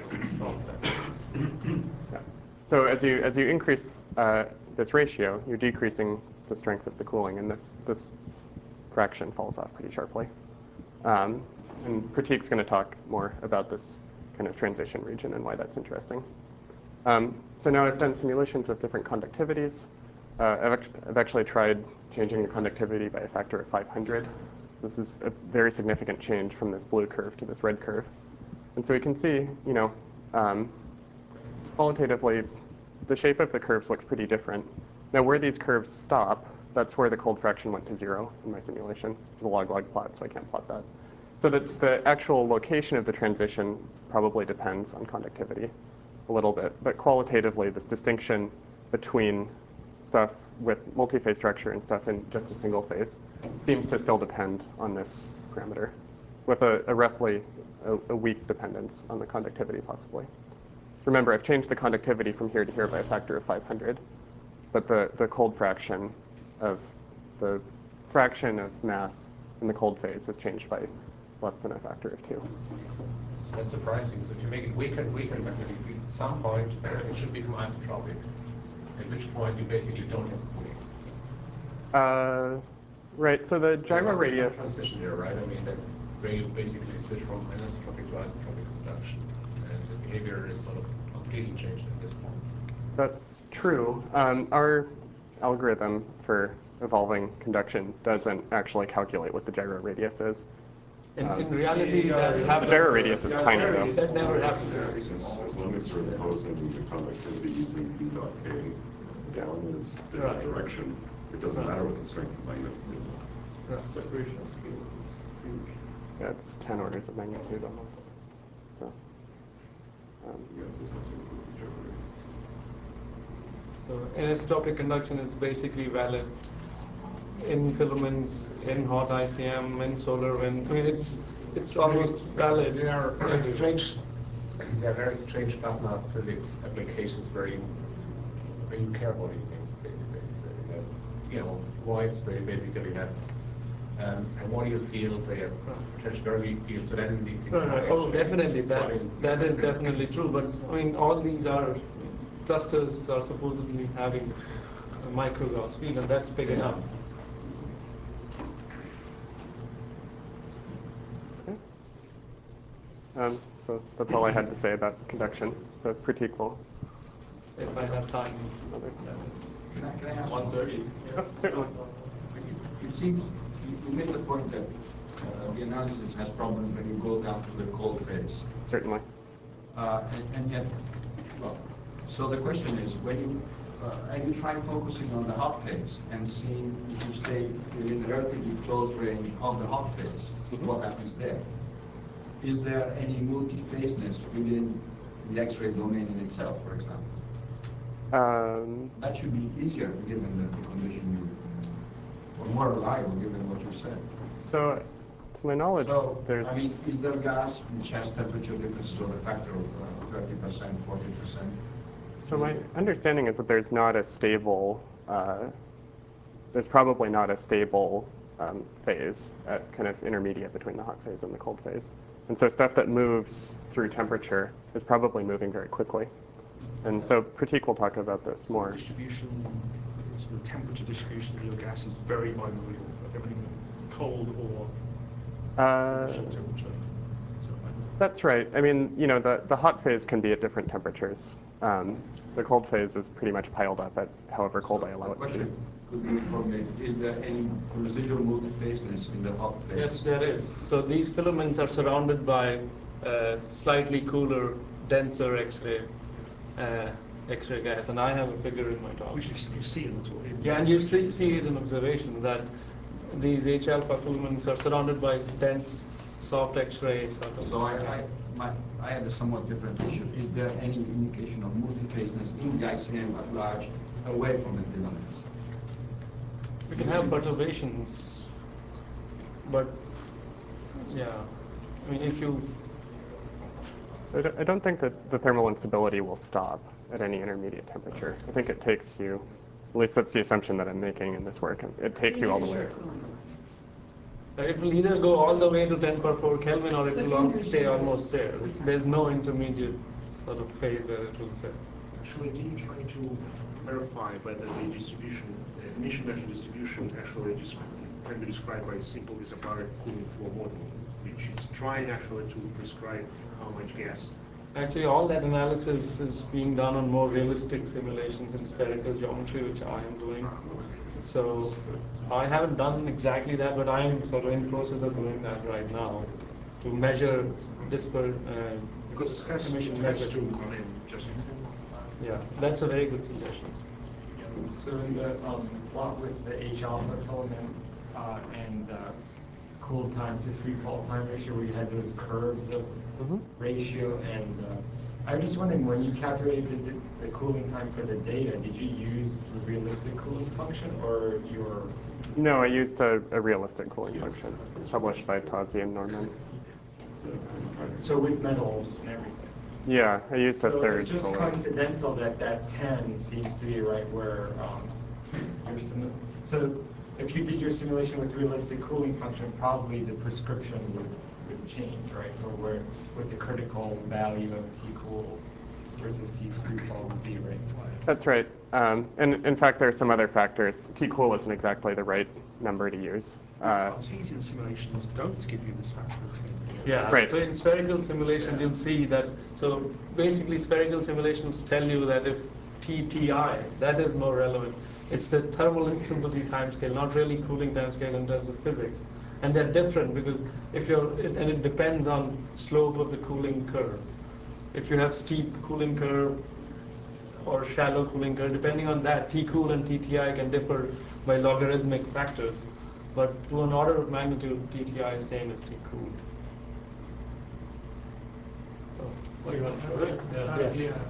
Right. Yeah. So as you as you increase uh, this ratio, you're decreasing the strength of the cooling, and this this fraction falls off pretty sharply. Um, and Pratik's going to talk more about this kind of transition region and why that's interesting. Um, so now I've done simulations with different conductivities. Uh, I've, act I've actually tried changing the conductivity by a factor of five hundred. This is a very significant change from this blue curve to this red curve. And so we can see, you know, um, qualitatively, the shape of the curves looks pretty different. Now where these curves stop, that's where the cold fraction went to zero in my simulation. It's a log-log plot, so I can't plot that. So the, the actual location of the transition probably depends on conductivity a little bit. But qualitatively, this distinction between stuff with multi-phase structure and stuff in just a single phase seems to still depend on this parameter, with a, a roughly a, a weak dependence on the conductivity, possibly. Remember, I've changed the conductivity from here to here by a factor of five hundred, but the, the cold fraction of the fraction of mass in the cold phase has changed by less than a factor of two. So that's surprising. So if you make it weaker and weaker magnetic fields, at some point it should become isotropic, at which point you basically don't have cooling. Uh, right, so the gyro so radius... transition there, right? I mean, that where you basically switch from anisotropic to isotropic conduction, and the behavior is sort of completely changed at this point. That's true. Um, our algorithm for evolving conduction doesn't actually calculate what the gyro radius is. In, um, in reality, that the happens. gyro radius is Yeah, tiny, gyro though. radius, that never happens. As, as long as you're imposing the conductivity using B dot K, as Yeah. long as there's Right. a direction, it doesn't Right. matter what the strength of the magnetic field is. Yeah, separation of scales is huge. Yeah, it's ten orders of magnitude almost. So, um, Yeah, this also includes the gyro radius. So anisotropic conduction is basically valid in filaments, in hot I C M, in solar wind. I mean, it's it's almost valid. There are everywhere. strange, there are very strange plasma physics applications where you, where you care about these things, basically. That, you know, voids where you basically have um, primordial fields, where you have tertiary fields, so then these things No, are no, not oh, actually- definitely, so I that, mean, that is definitely true, but I mean, all these are, clusters are supposedly having a micro Gauss field, and that's big Yeah. enough. okay. Um, so that's all I had to say about conduction. So pretty cool. If I have time. Other- Can I, can I ask one thirty. Oh, certainly. It seems you you made the point that uh, the analysis has problems when you go down to the cold phase. Certainly. Uh, and, and yet, well, so the question is, when you, uh, have you tried focusing on the hot phase and seeing if you stay within a relatively close range of the hot phase, Mm-hmm. what happens there? Is there any multi-phaseness within the X-ray domain in itself, for example? Um, That should be easier given the, the condition you, or more reliable given what you said. so to my knowledge, So, there's... I mean, is there gas which has temperature differences of a factor of uh, thirty percent, forty percent? So my understanding is that there's not a stable, uh, there's probably not a stable um, phase at kind of intermediate between the hot phase and the cold phase. And so stuff that moves through temperature is probably moving very quickly. And so Pratik will talk about this more. Distribution, sort of temperature distribution of your gas is very minute. Everything cold or Uh, temperature. So, That's right. I mean, you know, the, the hot phase can be at different temperatures. Um, the cold phase is pretty much piled up at however cold I allow it to be. Question could be formulated. Is there any residual multiphaseness in the hot phase? Yes, there is. So these filaments are surrounded by uh, slightly cooler, denser X-ray uh, X-ray gas, and I have a figure in my talk. which is, you see in the tool. Yeah, and you see, see it in observation that these H alpha filaments are surrounded by dense, soft X-ray sort of. So I, I, my, I had a somewhat different issue. Is there any indication of multiphaseness in the I C M at large away from the filaments? We can have perturbations, but yeah, I mean, if you So I don't, I don't think that the thermal instability will stop at any intermediate temperature. I think it takes you, at least that's the assumption that I'm making in this work, it takes you all the way. it will either go all the way to ten per four Kelvin or it will al- stay almost there. There's no intermediate sort of phase where it will sit. Actually, do you try to verify whether the distribution, the emission energy distribution actually just can be described by simple isobaric cooling flow model, which is trying actually to prescribe how much gas? Actually, all that analysis is being done on more realistic simulations in spherical geometry, which I am doing. So I haven't done exactly that, but I am sort of in process of doing that right now to measure disper uh, Because it has, emission it has measure. to, I mean, just Yeah, that's a very good suggestion. So in the um, plot with the H alpha filament uh, and uh, cool time to free fall time ratio, where you had those curves of Mm-hmm. ratio, and uh, I was just wondering, when you calculated the, the cooling time for the data, did you use the realistic cooling function or your? No, I used a, a realistic cooling function published by Tazi and Norman. So with metals and everything. Yeah, I used a So third it's just solar. coincidental that that ten seems to be right where um, your sim- so if you did your simulation with realistic cooling function, probably the prescription would, would change, right? For where what the critical value of T cool versus T free fall would be, right? That's right. Um, and in fact, there are some other factors. T cool isn't exactly the right number to use. Uh, Cartesian simulations don't give you this factor of ten. Yeah, Right. so in spherical simulations, you'll see that, so basically spherical simulations tell you that if T T I, that is more relevant. It's the thermal instability timescale, not really cooling timescale in terms of physics. And they're different because if you're, and it depends on slope of the cooling curve. If you have steep cooling curve or shallow cooling curve, depending on that, T cool and T T I can differ by logarithmic factors. But to an order of magnitude, T T I is same as T cool. Oh, what do you want to show it? Yeah. Uh, Yes. yeah.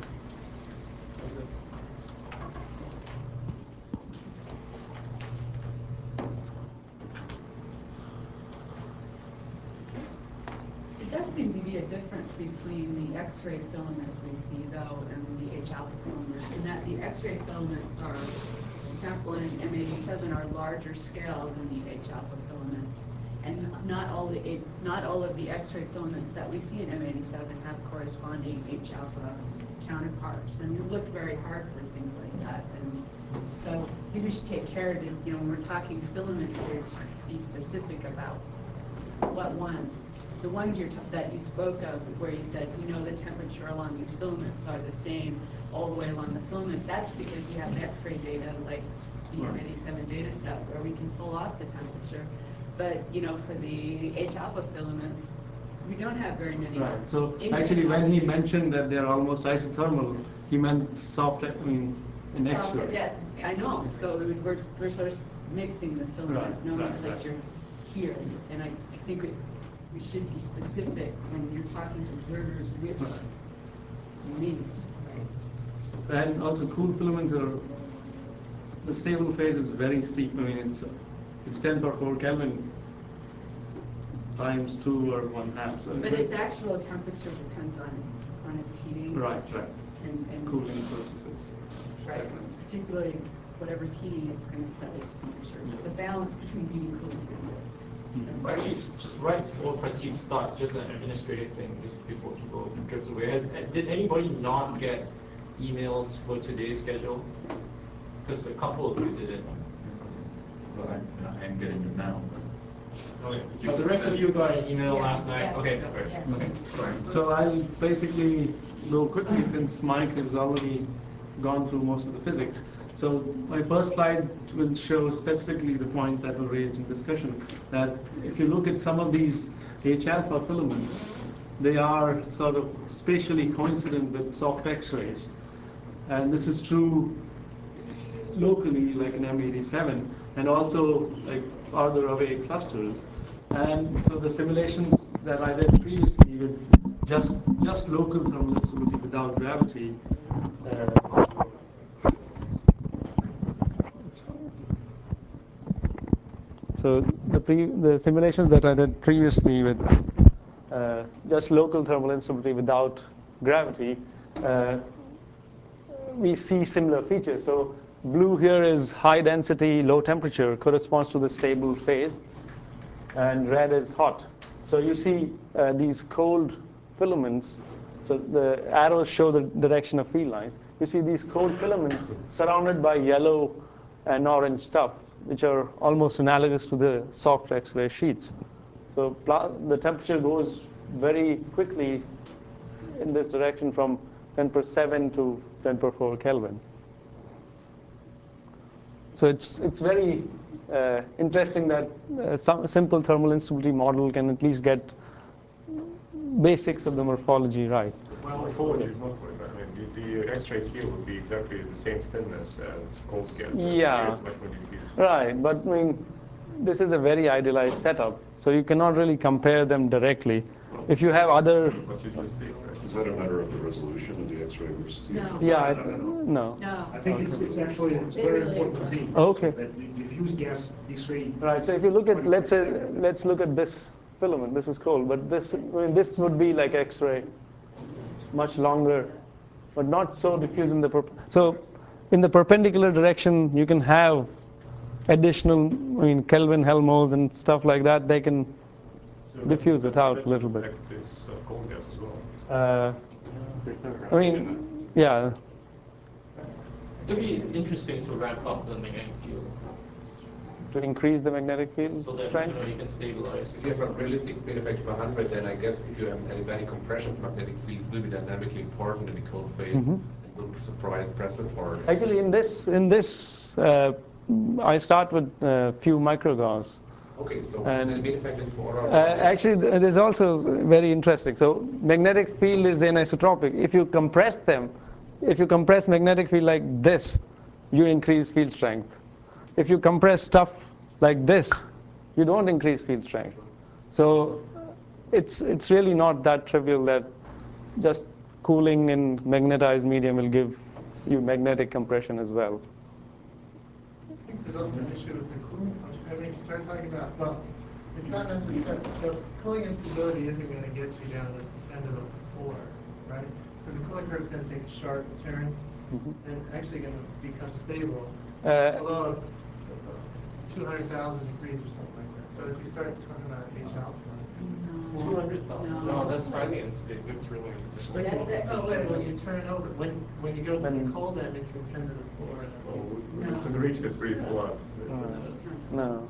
It does seem to be a difference between the X-ray filaments we see, though, and the H alpha filaments, in that the X-ray filaments are, for example, in M eighty-seven, are larger scale than the H alpha filaments. And not all the eight- not all of the X-ray filaments that we see in M eighty-seven have corresponding H alpha counterparts. And we've looked very hard for things like that. And so I think we should take care to, you know, when we're talking filaments here, to be specific about what ones. The ones you're t- that you spoke of, where you said, you know, the temperature along these filaments are the same all the way along the filament, that's because we have X-ray data like the M eighty-seven data set where we can pull off the temperature. But, you know, for the H alpha filaments, we don't have very many. Right. So independent actually, when he observations. mentioned that they're almost isothermal, he meant soft. I mean, in Soft- X-rays. Yeah, I know. So we- we're, we're sort of mixing the filament, Right, nomenclature right, right. here. And I, I think we, we should be specific when you're talking to observers, which Right. you mean. And also, cool filaments are, the stable phase is very steep. I mean, it's it's ten per four Kelvin. times two or one half. So But its actual temperature depends on its, on its heating. Right, right. And, and Cooling processes. right, particularly whatever's heating, it's going to set its temperature. It's the balance between heating and cooling exists. Well, actually, just, just right before critique starts, just an administrative thing, just before people drift away. Has, did anybody not get emails for today's schedule? Because a couple of you did it. Well, I, I am getting them now. Okay. But the rest of you got an email Yeah, last night? yeah, Okay. yeah. Okay. Sorry. So I'll basically go quickly since Mike has already gone through most of the physics. So my first slide will show specifically the points that were raised in discussion. That if you look at some of these H alpha filaments, they are sort of spatially coincident with soft X-rays. And this is true locally, like in M eighty-seven, and also like farther away clusters. And so the simulations that I did previously with just just local thermal instability without gravity. Uh, so the pre the simulations that I did previously with uh, just local thermal instability without gravity, uh, we see similar features. So blue here is high density, low temperature, corresponds to the stable phase, and red is hot. So you see uh, these cold filaments. So the arrows show the direction of field lines. You see these cold filaments surrounded by yellow and orange stuff, which are almost analogous to the soft X-ray sheets. So the temperature goes very quickly in this direction from ten per seven to ten per four Kelvin. So it's it's very uh, interesting that uh, some simple thermal instability model can at least get basics of the morphology right. Well, morphology is not quite bad. I mean, the, the X-ray here would be exactly the same thinness as cold gas. Yeah. It's much more diffuse. Right, but I mean, this is a very idealized setup, so you cannot really compare them directly. If you have other, What you just did, right? Is that a matter of the resolution of the X-ray versus the No. X-ray? yeah, I, No, no, no. no. No. I think it's, it's actually, it's They very really- important thing. Okay. That the diffuse gas X-ray. Right. So if you look at, let's say, let's look at this filament. This is cold, but this, I mean, this would be like X-ray, much longer, but not so diffuse in the perp so in the perpendicular direction. You can have additional, I mean, Kelvin Helmholtz and stuff like that. They can So diffuse that- it out that a little would bit. affect this uh, cold gas as well. Uh, I mean, yeah. It would be interesting to ramp up the magnetic field To increase the magnetic field so that you strength. know you can stabilize. If you have a realistic bin effect of one hundred, then I guess if you have an adiabatic compression, magnetic field will be dynamically important in the cold phase. Mhm. It will surprise pressure for. Actually, in this, in this, uh, I start with a few microgauss. Okay, so And, the bin effect is for. Uh, actually, th- there's also very interesting. So magnetic field is anisotropic. If you compress them, if you compress magnetic field like this, you increase field strength. If you compress stuff like this, you don't increase field strength. So it's it's really not that trivial that just cooling in magnetized medium will give you magnetic compression as well. I think there's also an issue with the cooling function. I mean, if you start talking about, well, it's not necessary, the cooling instability isn't going to get you down to ten to the four, right? Because the cooling curve is going to take a sharp turn Mhm. and actually going to become stable Uh, below two hundred thousand degrees or something like that. So if you start talking about H alpha, Two hundred thousand. No. No, that's highly unstable. It's really unstable. That- that- oh, wait, when you turn over, when when you go to the When- cold end, it's from ten to the four. And then Well, you- when it's enriched, it's pretty flat. It's, Uh, uh, no.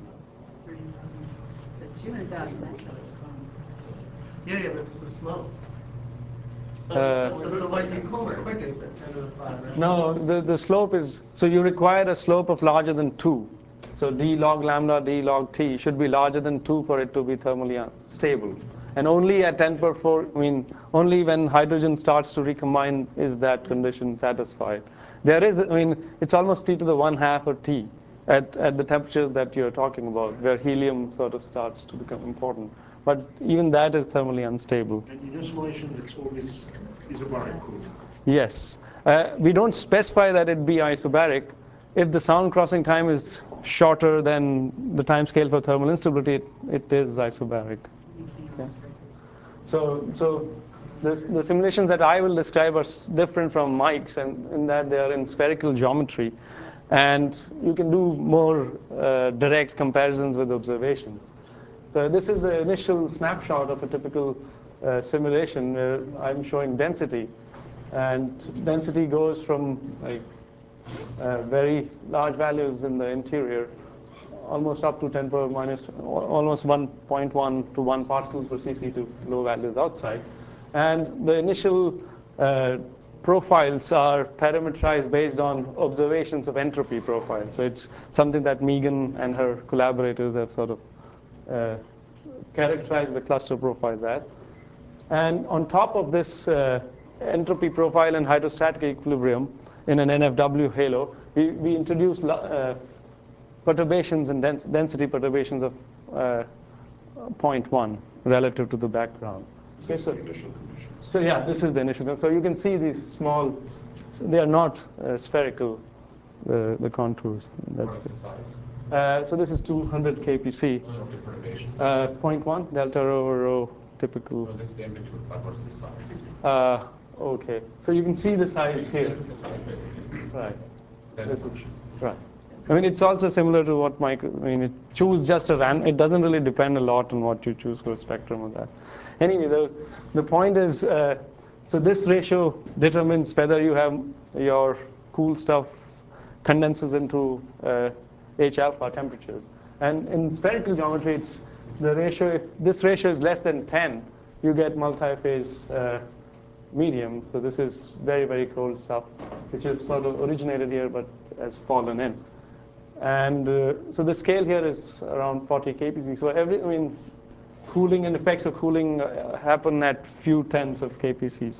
The two hundred thousand, that's how it's called. Yeah, yeah, but it's the slope. So, Uh, so, so what you cool it quick is at ten to the five, right? No, the, the slope is, so you require a slope of larger than two. So d log lambda, d log t should be larger than two for it to be thermally unstable. And only at ten per four, I mean, only when hydrogen starts to recombine is that condition satisfied. There is, I mean, it's almost t to the one half or t at, at the temperatures that you're talking about, where helium sort of starts to become important. But even that is thermally unstable. And in your simulation, it's always isobaric cooling. Yes. Uh, we don't specify that it be isobaric. If the sound crossing time is shorter than the time scale for thermal instability, it, it is isobaric. Okay. So, so this, the simulations that I will describe are different from Mike's, and in that they are in spherical geometry, and you can do more uh, direct comparisons with observations. So this is the initial snapshot of a typical uh, simulation where I'm showing density, and density goes from like uh, very large values in the interior, almost up to ten power minus, almost one point one to one particles per cc to low values outside. And the initial uh, profiles are parameterized based on observations of entropy profiles. So it's something that Megan and her collaborators have sort of uh, characterized the cluster profiles as. And on top of this uh, entropy profile and hydrostatic equilibrium in an N F W halo, we, we introduce uh, perturbations and dens density perturbations of uh, zero point one relative to the background. This is the initial conditions. So yeah, this is the initial. So you can see these small, they are not uh, spherical, the, the contours. That's What is the size? Uh, so this is two hundred K P C. Of the perturbations? Uh, zero point one, delta rho over rho, typical. Well, this is the amplitude, but what's the size? Uh, okay, so you can see the size here. This is the size, basically. Right. Then This is- function. Right. I mean, it's also similar to what Mike, I mean, it choose just a random, it doesn't really depend a lot on what you choose for a spectrum of that. Anyway, the, the point is, uh, so this ratio determines whether you have your cool stuff condenses into uh, H alpha temperatures. And in spherical geometry, it's the ratio, if this ratio is less than ten, you get multi-phase uh, medium. So this is very, very cold stuff, which is sort of originated here but has fallen in. And uh, so the scale here is around forty K P C. So every, I mean, cooling and effects of cooling uh, happen at few tens of K P Cs.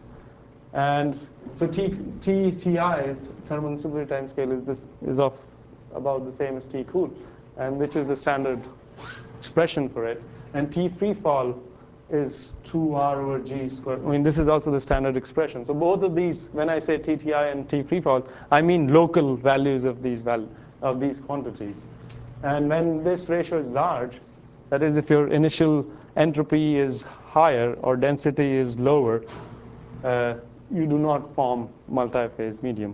And so T, T, Ti, thermal instability time scale, is this is of about the same as T cool, and which is the standard expression for it. And T free fall is two R over G squared. I mean, this is also the standard expression. So both of these, when I say T T I and T free fall, I mean local values of these val of these quantities. And when this ratio is large, that is, if your initial entropy is higher or density is lower, uh, you do not form multi-phase medium.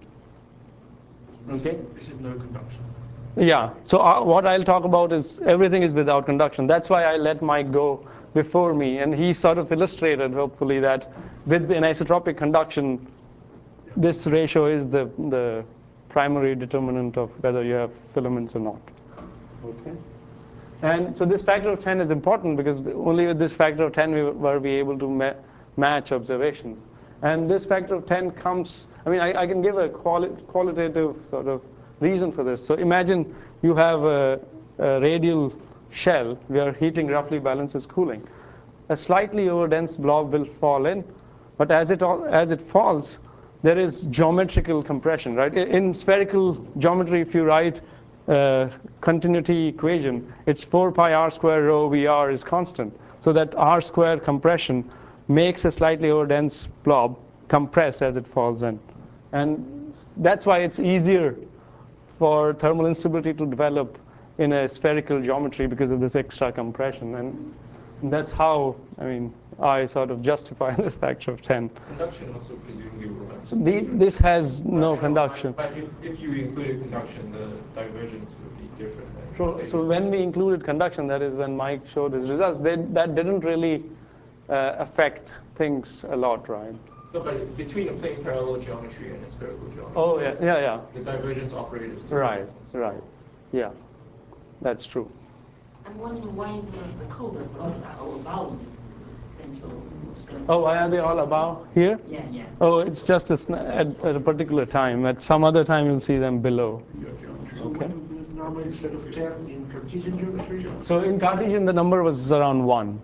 Okay. This is no conduction. Yeah, so uh, what I'll talk about is everything is without conduction. That's why I let Mike go before me, and he sort of illustrated, hopefully, that with anisotropic conduction, this ratio is the, the primary determinant of whether you have filaments or not. Okay. And so this factor of ten is important because only with this factor of ten we were we able to ma match observations. And this factor of ten comes, I mean, I, I can give a quali qualitative sort of reason for this. So imagine you have a, a radial shell where heating roughly balances cooling. A slightly overdense blob will fall in, but as it, all, as it falls, there is geometrical compression, right? In spherical geometry, if you write uh, continuity equation, it's four pi r square rho Vr is constant. So that r square compression makes a slightly overdense blob compress as it falls in. And that's why it's easier for thermal instability to develop in a spherical geometry because of this extra compression. And that's how, I mean, I sort of justify this factor of ten. Conduction also presumably will have So the, this has no conduction. But if, if you included conduction, the divergence would be different. Then. So, so when we included conduction, that is when Mike showed his results, they, that didn't really uh, affect things a lot, right? No, but between a plane parallel geometry and a spherical geometry. Oh, yeah, yeah, yeah. The divergence operators. Right, right. Yeah, that's true. I'm wondering why the, the code blocks are all about this central. Oh, why are they all above here? Yeah, yeah. Oh, it's just a sna at, at a particular time. At some other time, you'll see them below. So what is the number instead of ten in Cartesian geometry? So in Cartesian, the number was around one.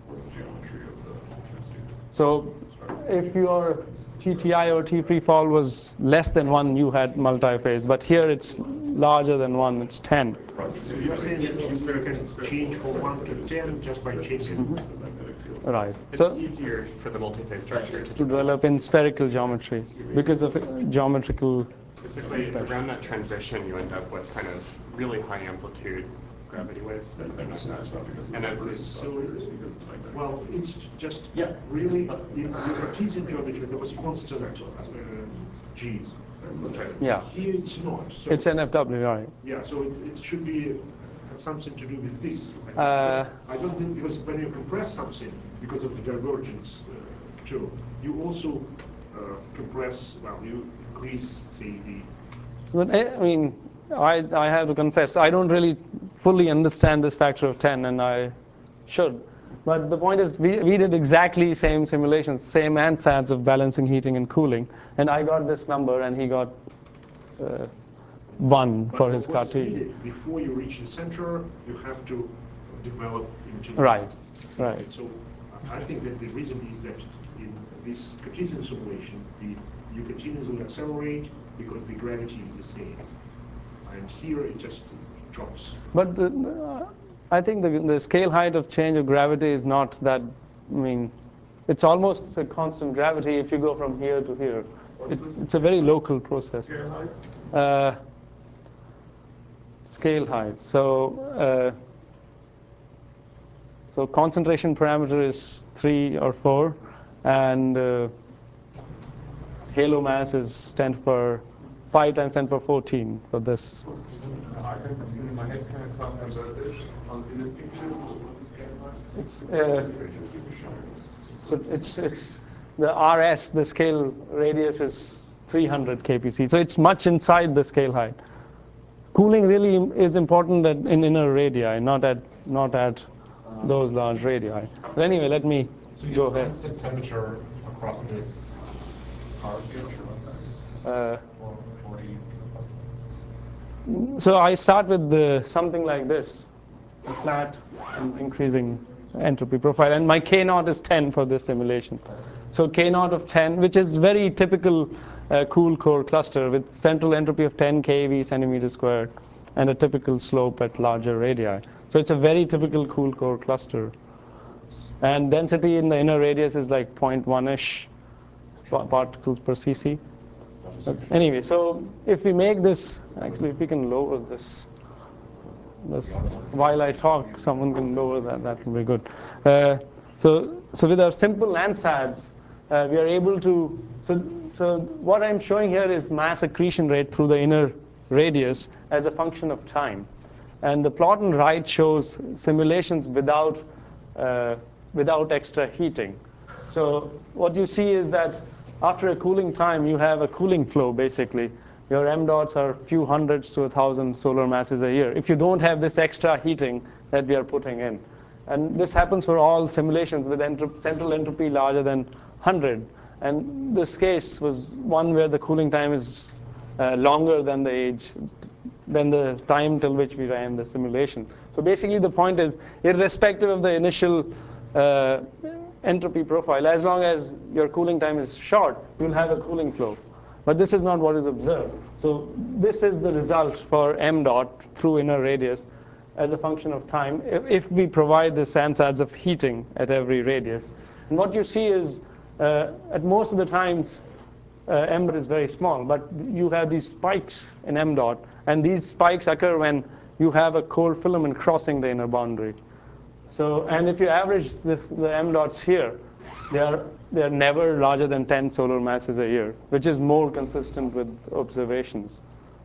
So if your T T I or T free fall was less than one, you had multi-phase. But here it's larger than one, it's ten. So you're saying that you can change from one to ten just by changing. Mm-hmm. Right. It's So easier for the multi-phase structure to to develop in spherical geometry because of geometrical. Basically, around that transition, you end up with kind of really high amplitude gravity waves. And it's not, it's not because of And the that's numbers, it. it's not because because of like that. Well, it's just Yeah. really, in the Cartesian geometry, there was constant uh, G's. That's right. Yeah. Here it's not. So, It's N F W, right? yeah, so it, it should be have something to do with this. Uh, I don't think, because when you compress something, because of the divergence uh, too, you also uh, compress, well, you increase, say, the But I I mean, I, I have to confess, I don't really fully understand this factor of ten, and I should. But the point is, we, we did exactly same simulations, same ansatz of balancing heating and cooling, and I got this number, and he got uh, one But for his what's Cartesian. needed, before you reach the center, you have to develop into Right, right. So I think that the reason is that in this Cartesian simulation, the you continuously accelerate because the gravity is the same, and here it just drops. But the, uh, I think the, the scale height of change of gravity is not that, I mean, it's almost a constant gravity if you go from here to here. It, it's a very local process. Scale height? Uh, scale height. So, uh, so concentration parameter is three or four, and uh, halo mass is ten per five times ten per fourteen for this. I can, in my head, kind of class about this, on, in this picture, what's the scale height? It's, uh, so it's, it's the R S, the scale radius is three hundred K P C. So it's much inside the scale height. Cooling really is important at, in inner radii, not at, not at those large radii. But anyway, let me so you go have ahead. constant temperature across this curve here, Uh, forty. So I start with the, something like this, a flat and increasing entropy profile, and my K naught is ten for this simulation. So K naught of ten, which is very typical uh, cool core cluster with central entropy of ten keV centimeter squared and a typical slope at larger radii. So it's a very typical cool core cluster. And density in the inner radius is like zero point one-ish particles per cc. But anyway, so if we make this, actually if we can lower this, this while I talk, someone can lower that, that will be good. Uh, so, so with our simple ansatz, uh, we are able to, so, so what I'm showing here is mass accretion rate through the inner radius as a function of time. And the plot on right shows simulations without, uh, without extra heating. So what you see is that after a cooling time, you have a cooling flow, basically. Your M dots are a few hundreds to a thousand solar masses a year, if you don't have this extra heating that we are putting in. And this happens for all simulations with entrop central entropy larger than one hundred. And this case was one where the cooling time is uh, longer than the age, than the time till which we ran the simulation. So basically the point is, irrespective of the initial uh, entropy profile, as long as your cooling time is short, you'll have a cooling flow. But this is not what is observed. So this is the result for m dot through inner radius as a function of time if, if we provide this ansatz of heating at every radius. And what you see is, uh, at most of the times, uh, m dot is very small, but you have these spikes in m dot, and these spikes occur when you have a cold filament crossing the inner boundary. So, and if you average this, the m dots here, they are they are never larger than ten solar masses a year, which is more consistent with observations.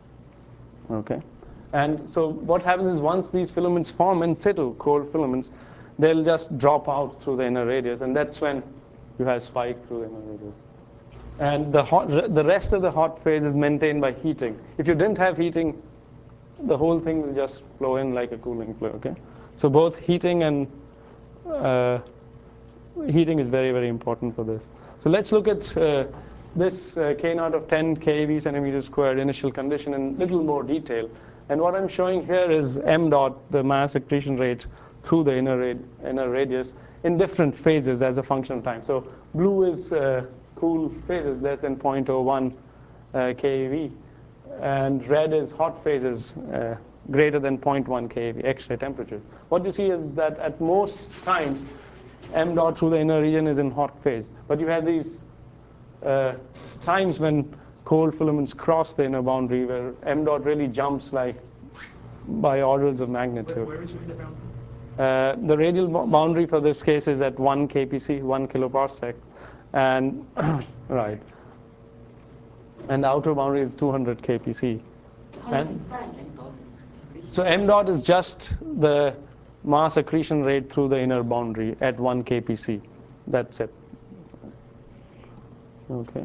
Okay, and so what happens is once these filaments form in situ, cold filaments, they'll just drop out through the inner radius, and that's when you have spike through the inner radius. And the hot, the rest of the hot phase is maintained by heating. If you didn't have heating, the whole thing will just flow in like a cooling flow. Okay. So both heating and uh, heating is very, very important for this. So let's look at uh, this uh, K naught of ten keV centimeter squared initial condition in little more detail. And what I'm showing here is m dot, the mass accretion rate through the inner, rad inner radius in different phases as a function of time. So blue is uh, cool phases less than zero point zero one uh, keV, and red is hot phases uh, greater than zero point one keV, X-ray temperature. What you see is that at most times, m dot through the inner region is in hot phase. But you have these uh, times when cold filaments cross the inner boundary where m dot really jumps like by orders of magnitude. Where, where is your inner boundary? Uh, the radial boundary for this case is at one K P C, one kiloparsec, and right, and the outer boundary is two hundred K P C. And so m dot is just the mass accretion rate through the inner boundary at one K P C. That's it. Okay.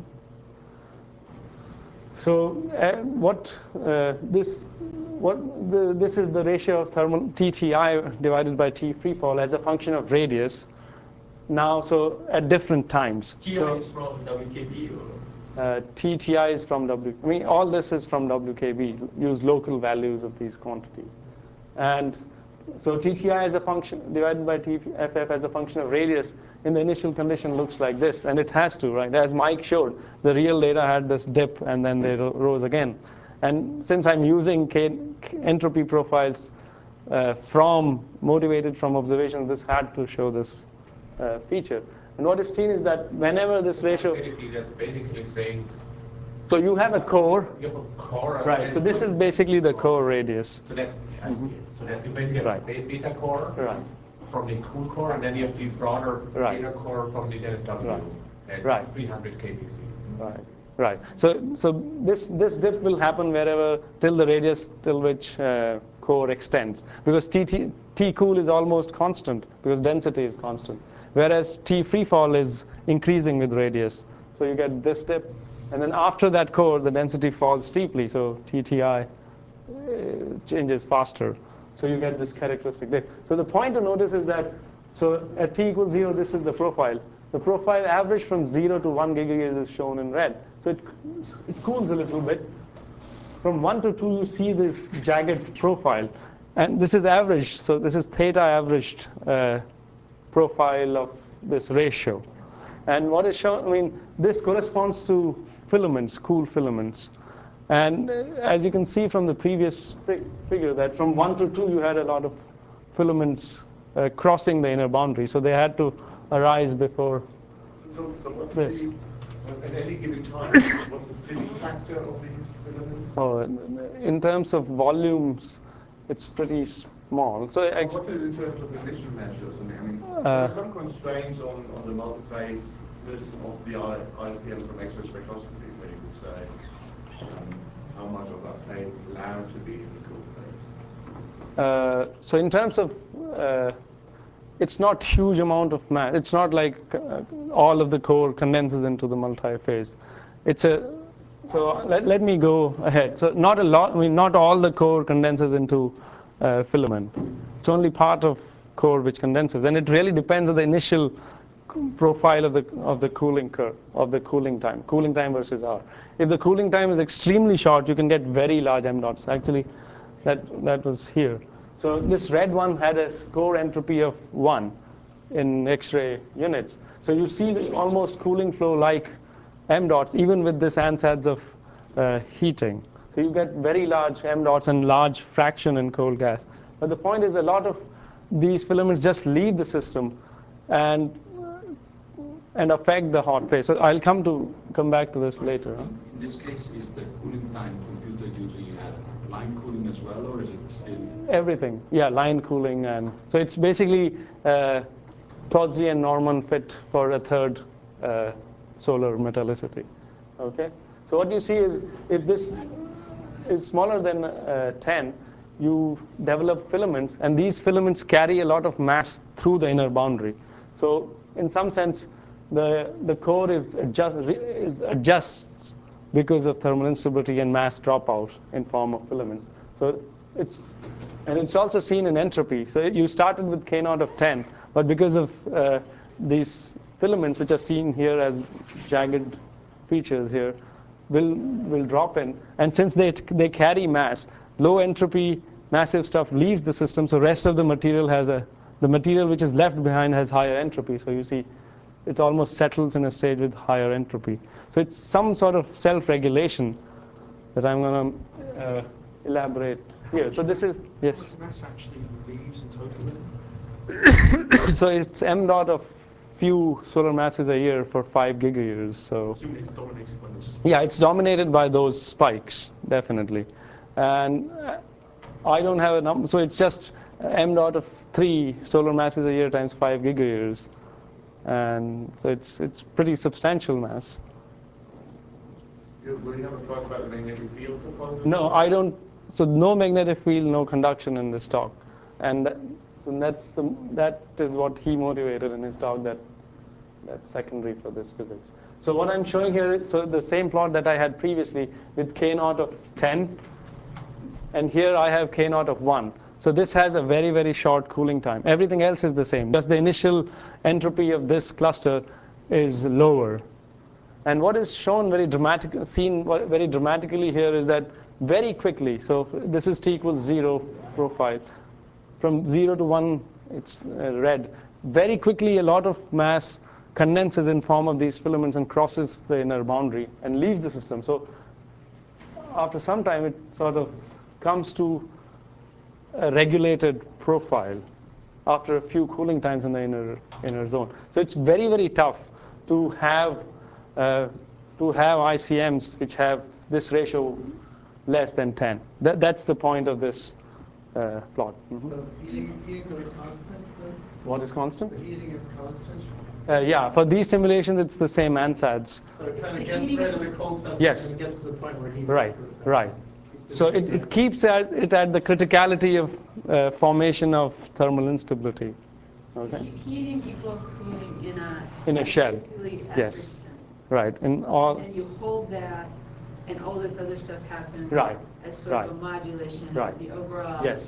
So uh, what uh, this what the, this is the ratio of thermal T T I divided by T free fall as a function of radius. Now, so at different times. T I so, is from W K B or? Uh, T T I is from W. I mean, all this is from W K B. Use local values of these quantities, and so T T I as a function divided by T F F as a function of radius in the initial condition looks like this, and it has to, right? As Mike showed, the real data had this dip and then they ro rose again. And since I'm using K entropy profiles uh, from motivated from observation, this had to show this uh, feature. And what is seen is that whenever this ratio, That's basically saying. so you have a core, You have a core. right? So this is basically the core radius. So that's I see Mm-hmm. it. So that you basically have Right. a beta core Right. from the cool core, and then you have the broader Right. beta core from the N F W Right. at Right. three hundred K P C. Right. Right. So, so this this dip will happen wherever till the radius till which uh, core extends, because T, T T cool is almost constant because density is constant, whereas T free fall is increasing with radius. So you get this dip, and then after that core, the density falls steeply. So T T I uh, changes faster. So you get this characteristic dip. So the point to notice is that so at T equals zero, this is the profile. The profile average from zero to one gigayears is shown in red. So it, it cools a little bit. From one to two, you see this jagged profile. And this is average. So this is theta averaged uh, profile of this ratio. And what is shown, I mean, this corresponds to filaments, cool filaments. And uh, as you can see from the previous figure, that from one to two, you had a lot of filaments uh, crossing the inner boundary. So they had to arise before So, so what's this. the, at any given time, what's the filling factor of these filaments? Oh, in terms of volumes, it's pretty small. So Well, actually, what's it in terms of emission measures? I mean, I mean Uh, there are some constraints on, on the multiphase-ness of the I C M from X-ray spectroscopy, where you could say um, how much of that phase is allowed to be in the cool phase. Uh, so in terms of, uh, it's not huge amount of mass. It's not like uh, all of the core condenses into the multi-phase. It's a, so let, let me go ahead. So not a lot, I mean, not all the core condenses into uh, filament. It's only part of core which condenses. And it really depends on the initial profile of the, of the cooling curve, of the cooling time, cooling time versus R. If the cooling time is extremely short, you can get very large M dots. Actually, that, that was here. So this red one had a core entropy of one in X-ray units. So you see the almost cooling flow like M dots, even with this ansatz of uh, heating. So you get very large M dots and large fraction in cold gas. But the point is a lot of these filaments just leave the system and and affect the hot phase. So I'll come to come back to this later. Huh? In this case, is the cooling time computed using uh, line cooling as well, or is it still? Everything, yeah, line cooling, and so it's basically uh, Tozzi and Norman fit for a third uh, solar metallicity. Okay, so what you see is if this is smaller than uh, ten, you develop filaments, and these filaments carry a lot of mass through the inner boundary. So in some sense, the the core is adjust is adjusts because of thermal instability and mass dropout in form of filaments. So it's and it's also seen in entropy. So you started with K naught of ten, but because of uh, these filaments, which are seen here as jagged features here, will will drop in. And since they they carry mass, low entropy massive stuff leaves the system. So rest of the material has a the material which is left behind has higher entropy. So you see, it almost settles in a stage with higher entropy. So it's some sort of self-regulation that I'm going to uh, elaborate here. So this is, yes? How much mass actually leaves in total then? So it's m dot of few solar masses a year for five gigayears. So Assuming it's dominated by this. yeah, it's dominated by those spikes, definitely. And uh, I don't have a number, so it's just m dot of three solar masses a year times five gigayears, and so it's it's pretty substantial mass. You, will you have a thought about the magnetic field proposal? No, I don't. So no magnetic field, no conduction in this talk, and that, so that's the that is what he motivated in his talk. That that's secondary for this physics. So what I'm showing here, so the same plot that I had previously with k naught of ten, and here I have k naught of one. So this has a very, very short cooling time. Everything else is the same. Just the initial entropy of this cluster is lower. And what is shown very dramatic, seen very dramatically here is that very quickly, so this is t equals zero profile. From zero to one, it's uh, red. Very quickly, a lot of mass condenses in form of these filaments and crosses the inner boundary and leaves the system. So after some time, it sort of comes to a regulated profile after a few cooling times in the inner inner zone. So it's very, very tough to have uh, to have I C Ms which have this ratio less than ten. That, that's the point of this uh, plot. Mm-hmm. The heating, heating's always constant? The, What is constant? the heating is constant? Uh, yeah, for these simulations, it's the same ANSADs. So it kind of gets rid of the cold stuff Yes. and it gets to the point where heat Right, sort of right. So it, it keeps at, it at the criticality of uh, formation of thermal instability. Okay. Heating equals cooling in a In a shell. basically average Yes. sense. Right. In all. And you hold that, and all this other stuff happens Right. as sort Right. of a modulation Right. of the overall. Yes.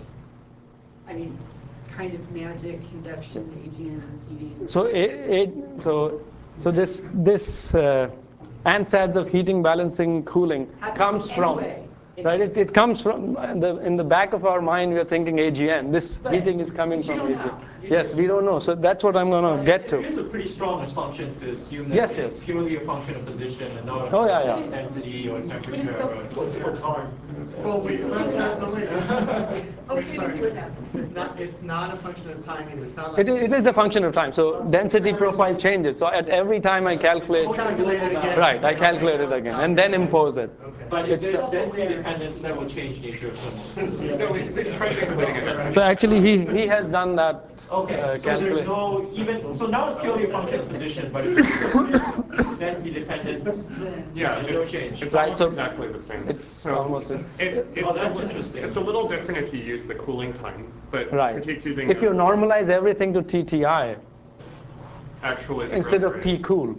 I mean, kind of magic conduction, A G N, heating. So it, it so so this this uh, ANSADs of heating, balancing, cooling Happens comes from. anyway. Right, it, it comes from in the in the back of our mind. We are thinking A G N. This But- heating is coming but you from don't A G N. know. You Yes, just- we don't know. So that's what I'm going to get to. It is a pretty strong assumption to assume that Yes, it's yes. purely a function of position and not a Oh, yeah, function yeah. of density or temperature so- or, or time. Well, wait, no, no, no, wait. Okay, Sorry. let's see what happens. It's not, it's not a function of time either. It's not like. It is, it is a function of time. So density profile changes. So at every time I calculate, Calculate it again. right, I calculate it again and then impose it. But if It's- there's density dependence, that will change nature of thermal. No, we, we tried including it. So actually, he he has done that. Okay, uh, so there's calculate. no even, so now it's purely a function of position, but if it's density dependence, Yeah, there's no it's, change. it's Right, almost so exactly the same. It's So almost. It, it's, Oh, that's a, li- interesting. it's a little different if you use the cooling time, but Right. critique's using If you uh, normalize everything to T T I actually the instead growth of rate. T cool,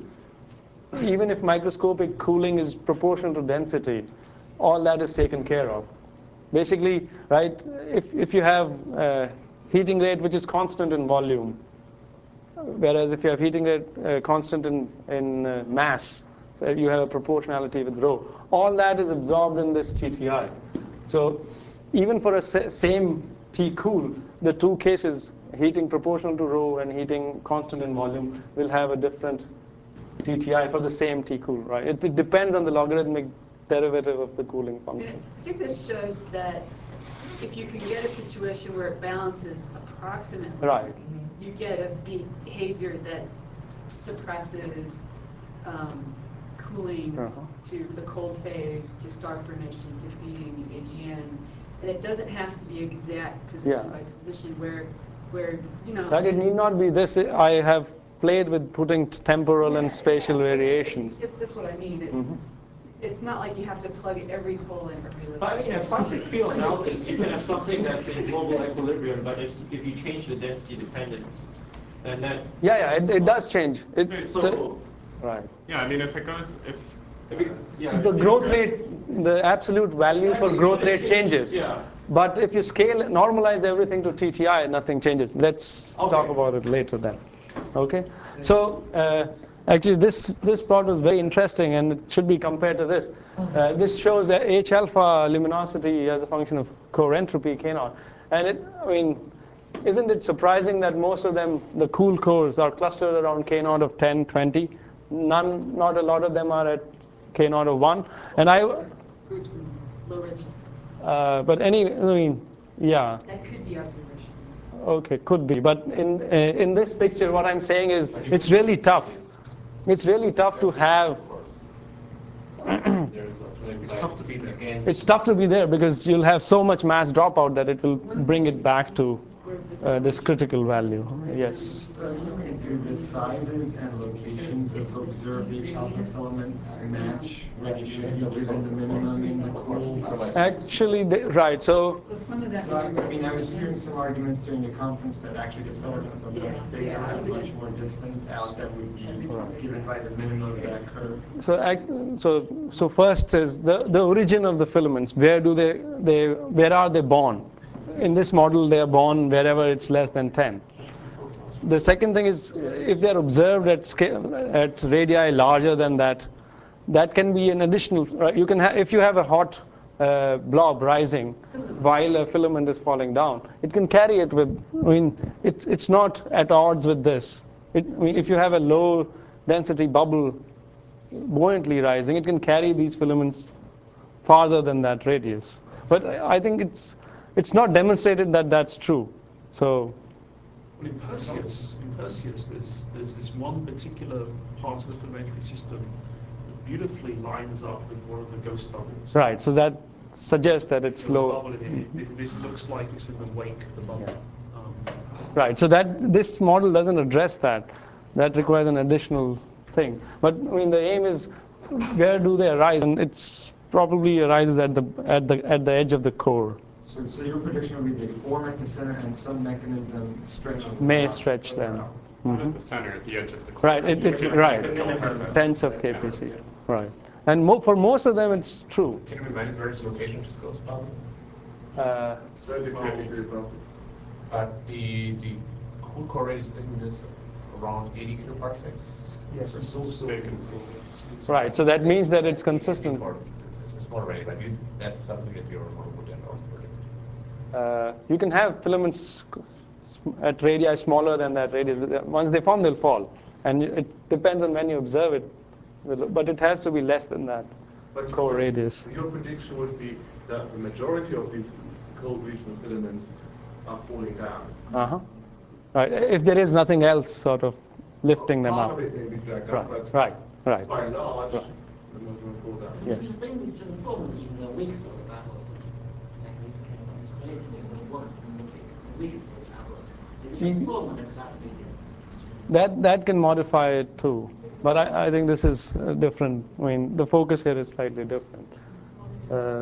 even if microscopic cooling is proportional to density, all that is taken care of. Basically, right, if, if you have uh, heating rate which is constant in volume, whereas if you have heating rate uh, constant in, in uh, mass, so you have a proportionality with rho, all that is absorbed in this T T I. So even for a sa same T cool, the two cases, heating proportional to rho and heating constant in volume, will have a different T T I for the same T cool, right? It, it depends on the logarithmic derivative of the cooling function. I think this shows that if you can get a situation where it balances approximately, Right. you get a behavior that suppresses um, cooling Uh-huh. to the cold phase, to star formation, to feeding A G N. And it doesn't have to be exact position Yeah. by position where, where you know. Right, it need not be this. I have played with putting temporal and Yeah, spatial yeah. variations. It's, that's what I mean. It's, Mhm. it's not like you have to plug every hole in every But I mean, location. in classic field analysis, you can have something that's in global equilibrium, but if, if you change the density dependence, then that. Yeah, yeah, it, it does change. It, So, so- right. Yeah, I mean, if it goes, if if it- yeah, So the if- growth rate, the absolute value for Exactly, growth but it rate changes. Yeah. But if you scale, normalize everything to T T I, nothing changes. Let's Okay. talk about it later then. Okay? So uh, actually this, this plot was very interesting and it should be compared to this. Uh, this shows that H alpha luminosity as a function of core entropy, K naught. And it, I mean, isn't it surprising that most of them, the cool cores, are clustered around K naught of ten, twenty? None, not a lot of them are at K naught of one. And I, Groups in low redshift. uh, but any, I mean, yeah. That could be observation. Okay, could be. But in uh, in this picture, what I'm saying is, it's really tough. It's really tough to have. There's there's a It's tough to be there. against. It's tough to be there because you'll have so much mass dropout that it will bring it back to uh, this critical value. Yes. So you can do the sizes and locations of observed H alpha filaments match what you should be given the minimum in the cool. Actually, they, right. So, So some of that. So I, I mean, I was hearing some arguments during the conference that actually the filaments are much bigger and much more distant out that would be given by the minimum of that curve. so, ac- so, so first is the, the origin of the filaments. Where do they, they, where are they born? In this model, they are born wherever it's less than ten. The second thing is, if they're observed at scale, at radii larger than that, that can be an additional. Right? You can, ha if you have a hot uh, blob rising while a filament is falling down, it can carry it with. I mean, it, it's not at odds with this. It, I mean, if you have a low density bubble buoyantly rising, it can carry these filaments farther than that radius. But I, I think it's it's not demonstrated that that's true. So. Well, in Perseus, in Perseus, there's there's this one particular part of the filamentary system that beautifully lines up with one of the ghost bubbles. Right. So that suggests that it's So the low. bubble in it, it- this looks like it's in the wake of the bubble. Um, Right. So that this model doesn't address that. That requires an additional thing. But I mean, the aim is where do they arise, and it's probably arises at the at the at the edge of the core. So, so your prediction would be they form at the center and some mechanism stretches them May out stretch further them. out. Not Mhm. at the center, at the edge of the core. Right. It, it, right. Tens of K P C. Right. And mo for most of them, it's true. Can we manage where its location just goes probably? Uh, It's thirty-five degree plastics. But the the cool core radius isn't this around eighty kiloparsecs? yes, it's also big. right. So that means that it's consistent. Or it's a small radius, but you, that's something that your model would then also predict. Uh, you can have filaments at radii smaller than that radius. Once they form, they'll fall. And it depends on when you observe it. But it has to be less than that But core your- radius. Your prediction would be that the majority of these cold region filaments are falling down. Uh-huh. Right. If there is nothing else sort of lifting them Part up. of it may be dragged Right, up, but right, right. by and large, Right. the most will fall down. Yes. The thing is just formed in the weak state bubble. Like this kind of explanation is the worst in the weak, weak state bubble. Is Mm. it formed at that radius? That that can modify it too. But I, I think this is uh, different. I mean, the focus here is slightly different. Uh,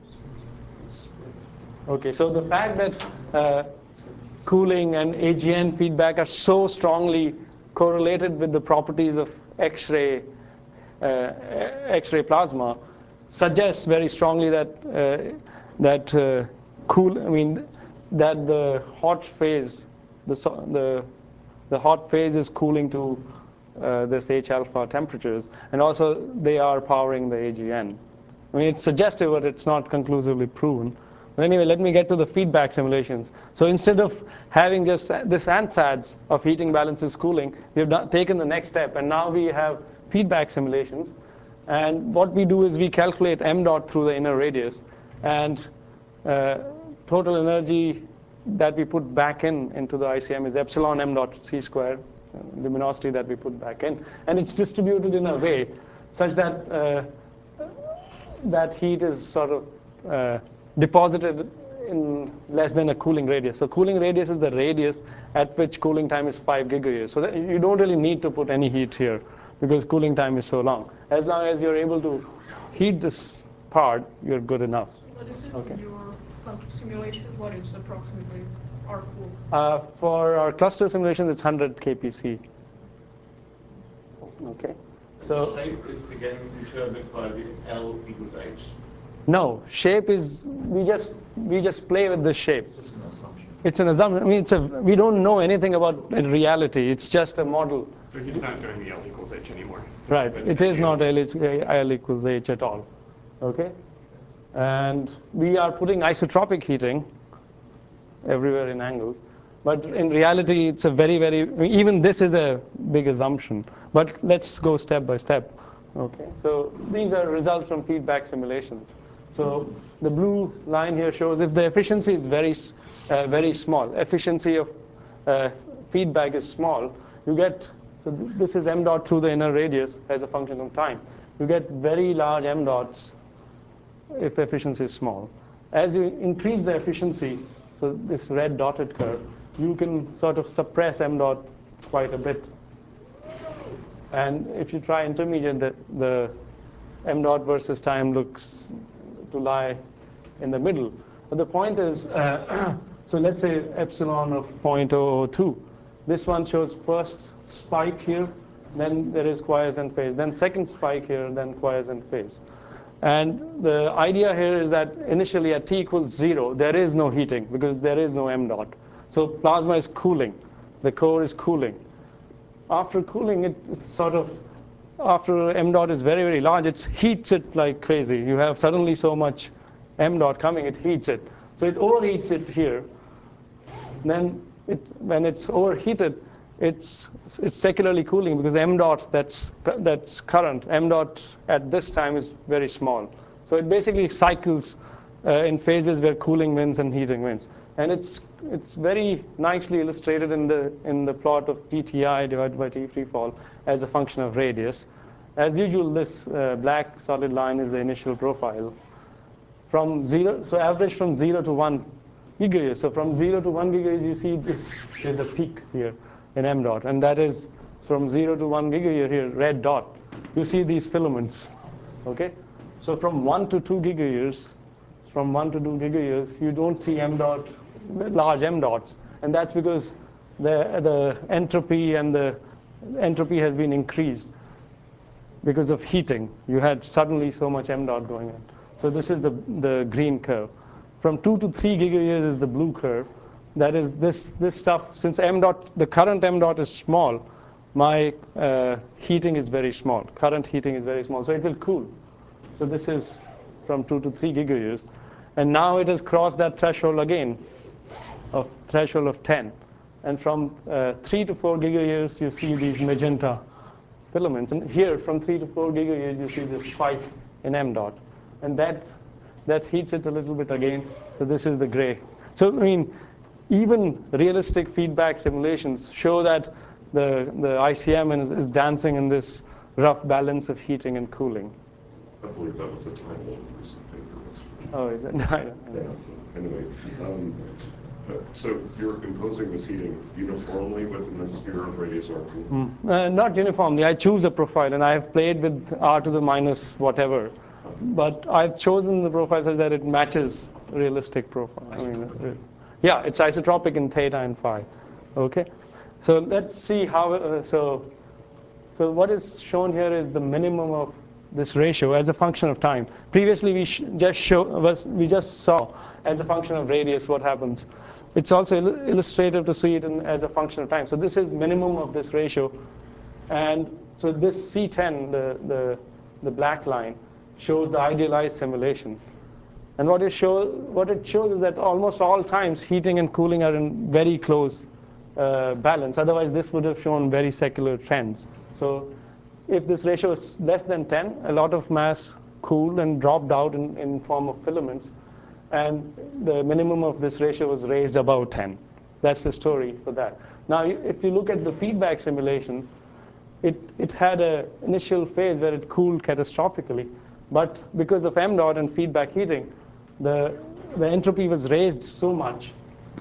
okay, so the fact that uh, cooling and A G N feedback are so strongly correlated with the properties of X-ray uh, X-ray plasma suggests very strongly that uh, that uh, cool. I mean, that the hot phase, the so- the the hot phase is cooling to uh, this H alpha temperatures, and also they are powering the A G N. I mean, it's suggestive, but it's not conclusively proven. But anyway, let me get to the feedback simulations. So instead of having just this ANSADS of heating balances cooling, we have done, taken the next step, and now we have feedback simulations. And what we do is we calculate m dot through the inner radius, and uh, total energy that we put back in into the I C M is epsilon m dot c squared, luminosity that we put back in, and it's distributed in a way such that uh, that heat is sort of uh, deposited in less than a cooling radius. So cooling radius is the radius at which cooling time is five gigayears. So that you don't really need to put any heat here because cooling time is so long. As long as you're able to heat this part, you're good enough. What is it? Okay. Your function simulation, what is approximately R cool? Uh, for our cluster simulation, it's one hundred K P C. Okay. So shape is again determined by the L equals H. no, shape is we just we just play with the shape. It's just an assumption. It's an assumption. I mean, it's a we don't know anything about reality. It's just a model. So he's not doing the L equals H anymore. This Right. an It is ideal. not L, equals- L equals H at all. Okay. And we are putting isotropic heating everywhere in angles. But in reality, it's a very, very, even this is a big assumption. But let's go step by step. Okay. So these are results from feedback simulations. So the blue line here shows if the efficiency is very, uh, very small, efficiency of uh, feedback is small, you get, so th this is m dot through the inner radius as a function of time. you get very large m dots if efficiency is small. As you increase the efficiency, so this red dotted curve, you can sort of suppress m dot quite a bit. And if you try intermediate, the, the m dot versus time looks to lie in the middle. But the point is, uh, so let's say epsilon of zero point zero zero two. This one shows first spike here, then there is quiescent phase, then second spike here, then quiescent phase. And the idea here is that initially at t equals zero, there is no heating because there is no m dot. So plasma is cooling. The core is cooling. After cooling, it sort of, after m dot is very, very large, it heats it like crazy. You have suddenly so much m dot coming, it heats it. So it overheats it here. Then it, when it's overheated, it's it's secularly cooling because m dot that's that's current. M dot at this time is very small. So it basically cycles uh, in phases where cooling wins and heating wins. And it's it's very nicely illustrated in the in the plot of T T I divided by T free fall as a function of radius. As usual, this uh, black solid line is the initial profile. From zero, so average from zero to one gigayears. So from zero to one gigayears, you see this there's a peak here in m dot, and that is from zero to one gigayear here, red dot. You see these filaments, okay? So from one to two gigayears, from one to two gigayears, you don't see m dot, large m dots, and that's because the the entropy and the entropy has been increased because of heating. You had suddenly so much m dot going on. So this is the the green curve. From two to three gigayears is the blue curve. That is this this stuff. Since m dot, the current m dot is small, my uh, heating is very small. Current heating is very small, so it will cool. So this is from two to three gigayears, and now it has crossed that threshold again, of threshold of ten, and from uh, three to four gigayears you see these magenta filaments, and here from three to four gigayears you see this spike in m dot, and that that heats it a little bit again. So this is the gray. So I mean, even realistic feedback simulations show that the the I C M is, is dancing in this rough balance of heating and cooling. I believe that was the title of the recent paper. Oh, is it? I don't know. Yeah, so anyway, um, uh, so you're imposing this heating uniformly within the sphere of radius R two? Mm. Uh, not uniformly. I choose a profile, and I have played with r to the minus whatever. But I've chosen the profile such that it matches realistic profile. I mean, uh, yeah, it's isotropic in theta and phi. Okay, so let's see how. Uh, so, so what is shown here is the minimum of this ratio as a function of time. Previously, we sh just show was we just saw as a function of radius what happens. It's also il illustrative to see it in, as a function of time. So this is minimum of this ratio, and so this C ten, the the the black line, shows the idealized simulation. And what it, show, what it shows is that almost all times heating and cooling are in very close uh, balance. Otherwise, this would have shown very secular trends. So if this ratio is less than ten, a lot of mass cooled and dropped out in, in form of filaments. And the minimum of this ratio was raised above ten. That's the story for that. Now, if you look at the feedback simulation, it, it had an initial phase where it cooled catastrophically. But because of m dot and feedback heating, the, the entropy was raised so much,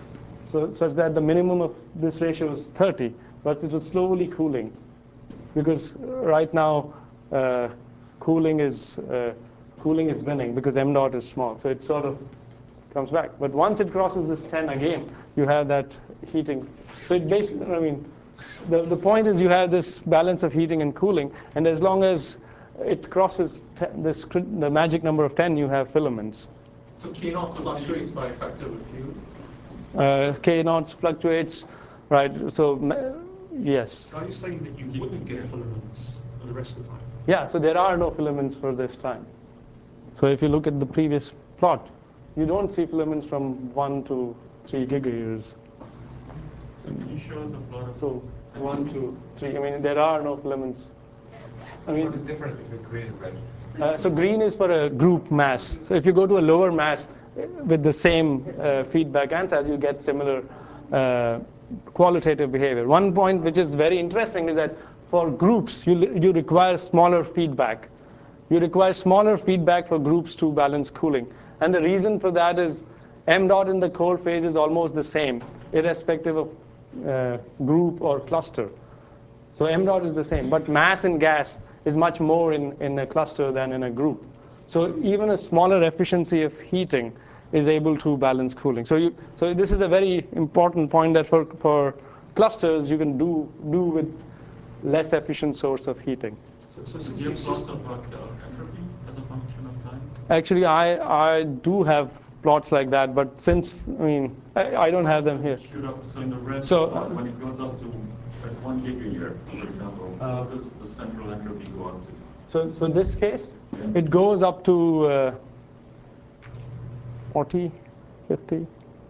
so, such that the minimum of this ratio was thirty, but it was slowly cooling. Because right now, uh, cooling is uh, cooling is winning because m dot is small, so it sort of comes back. But once it crosses this ten again, you have that heating. So it basically, I mean, the the point is you have this balance of heating and cooling, and as long as it crosses this, the magic number of ten, you have filaments. So K naught fluctuates by a factor of a few? Uh, K naught fluctuates, right? So, yes. Are you saying that you wouldn't get filaments for the rest of the time? Yeah, so there are no filaments for this time. So if you look at the previous plot, you don't see filaments from one to three gigayears. So can you show us the plot? So one to three, I mean, there are no filaments. I mean, what's the difference between green and red? Uh, so green is for a group mass. So if you go to a lower mass with the same uh, feedback answer, you get similar uh, qualitative behavior. One point which is very interesting is that for groups, you, you require smaller feedback. you require smaller feedback for groups to balance cooling. And the reason for that is m dot in the cold phase is almost the same, irrespective of uh, group or cluster. So m dot is the same, but mass in gas is much more in, in a cluster than in a group. So even a smaller efficiency of heating is able to balance cooling. So you, so this is a very important point that for, for clusters you can do, do with less efficient source of heating. So, so do you have plots of like, uh, entropy as a function of time? Actually, I, I do have plots like that, but since, I mean, I, I don't have them here. Shoot up, so in the red So, plot, when it goes up to like one gig a year, for example, uh, what does the central entropy go up to? So, so in this case, it goes up to uh, forty, fifty.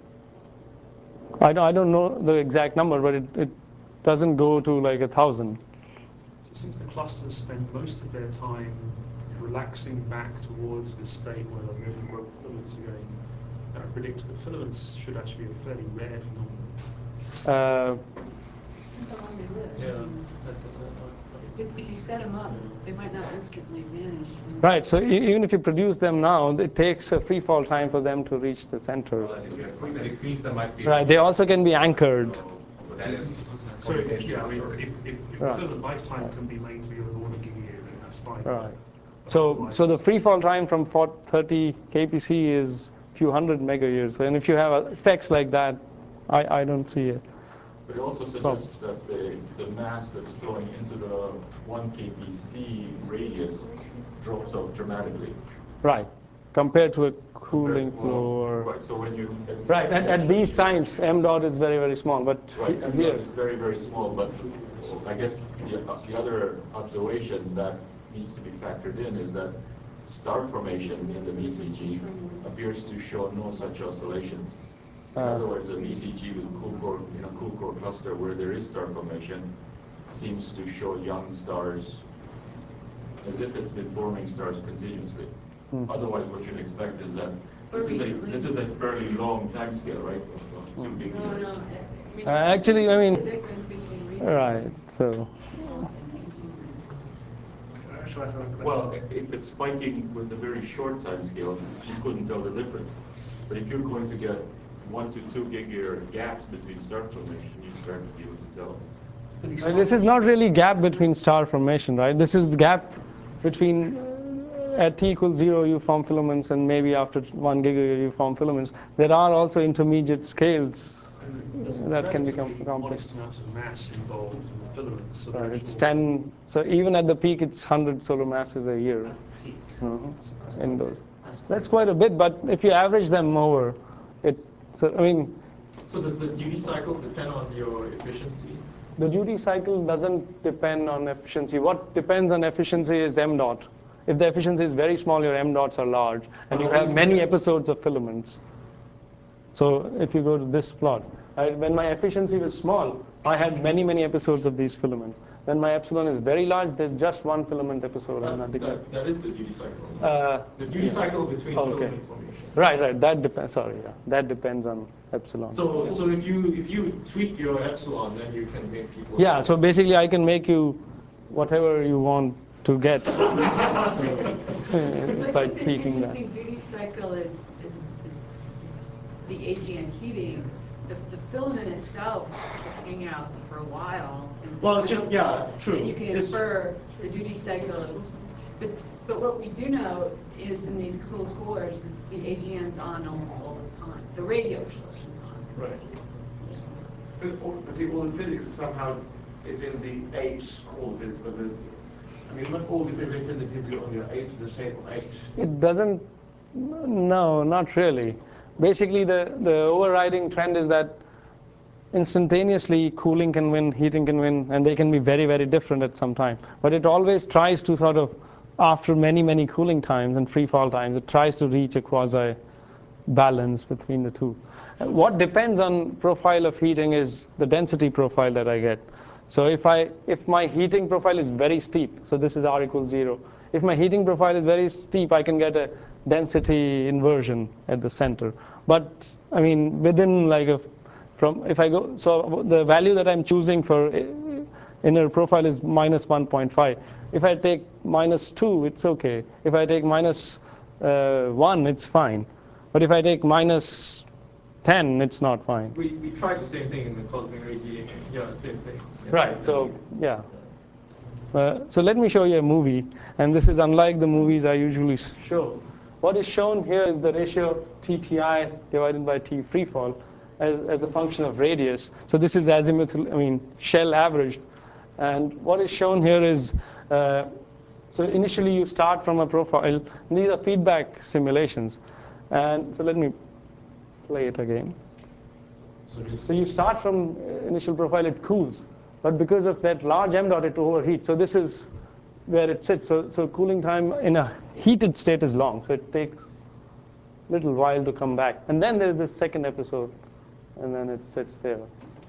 I don't, I don't know the exact number, but it, it doesn't go to like a thousand. So since the clusters spend most of their time relaxing back towards this state where they're moving where filaments are going, I predict that filaments should actually be a fairly rare phenomenon. Uh, Yeah, that's if, if you set them up, they might not instantly vanish. Right, so e even if you produce them now, it takes a free fall time for them to reach the center. Well, if you quickly freeze them, might be. Right, they also can be anchored. So, so that is. So yeah, I mean, if, if, if Right. filament lifetime can be made to be of one gig a year, then that's fine. Right. So, so the free fall time from thirty K P C is a few hundred mega years. And if you have effects like that, I, I don't see it. But it also suggests that the, the mass that's flowing into the one K P C radius drops off dramatically. Right, compared to a cooling Compared, flow. well, right, so when you... Right, at, at these times, m dot is very, very small, but right, m here... dot is very, very small, but I guess the, the other observation that needs to be factored in is that star formation in the V C G appears to show no such oscillations. In Uh, other words, a V C G with cool core, in a cool core cluster where there is star formation seems to show young stars as if it's been forming stars continuously. Hmm. Otherwise, what you'd expect is that this is a, this is a fairly long time scale, right? Of, of two big No, years. no. I mean, Uh, actually, I mean... the difference between recent Right, so... Actually, I have a question. Well, if it's spiking with the very short time scales, you couldn't tell the difference. But if you're going to get one to two gig year gaps between star formation, you start to be able to tell. And this is not really gap between star formation, right? This is the gap between uh, at t equals zero you form filaments and maybe after one gigayear you form filaments. There are also intermediate scales that can become complex. Modest amounts of mass involved in the filaments. So Right, they're it's actual- ten, so even at the peak it's one hundred solar masses a year. peak. Mhm, in those. That's quite a bit, but if you average them over, it, so I mean, So does the duty cycle depend on your efficiency? the duty cycle doesn't depend on efficiency. What depends on efficiency is m dot. If the efficiency is very small, your m dots are large, and you have many episodes of filaments. So if you go to this plot, I, when my efficiency was small, I had many, many episodes of these filaments. When my epsilon is very large, there's just one filament episode and nothing else. That, that is the duty cycle. Uh, the duty yeah. cycle between Okay. filament formation. Right, right. That depends. Sorry, yeah. That depends on epsilon. So, so if you if you tweak your epsilon, then you can make people. Yeah. So basically, I can make you whatever you want to get so, uh, by I think the tweaking that. interesting duty cycle is, is, is the A G N heating. The, the filament itself can hang out for a while. And Well, it's just- yeah, true. And you can It's- infer the duty cycle. But, but what we do know is in these cool cores, it's the A G N's on almost all the time. The radio station's on. Right. But all, but the, all the physics somehow is in the H, all the physics, but the, I mean, it must all depend very sensitively on your H, the shape of H. It doesn't. No, not really. Basically, the the overriding trend is that instantaneously cooling can win, heating can win, and they can be very, very different at some time. But it always tries to sort of, after many, many cooling times and free fall times, it tries to reach a quasi balance between the two. What depends on profile of heating is the density profile that I get. So if I if my heating profile is very steep, so this is R equals zero. If my heating profile is very steep, I can get a density inversion at the center. But I mean, within like a from if I go, so the value that I'm choosing for inner profile is minus one point five. If I take minus two, it's okay. If I take minus uh, one, it's fine. But if I take minus ten, it's not fine. We, we tried the same thing in the cosmic ray heating. Yeah, same thing. Yeah. Right, so yeah. Uh, so let me show you a movie, and this is unlike the movies I usually show. What is shown here is the ratio of T T I divided by T freefall as, as a function of radius. So this is azimuthal, I mean, shell averaged. And what is shown here is, uh, so initially you start from a profile. These are feedback simulations. And so let me play it again. So you start from initial profile, it cools. But because of that large m dot, it overheats. So this is where it sits. So, so cooling time in a heated state is long. So it takes a little while to come back. And then there's this second episode. And then it sits there.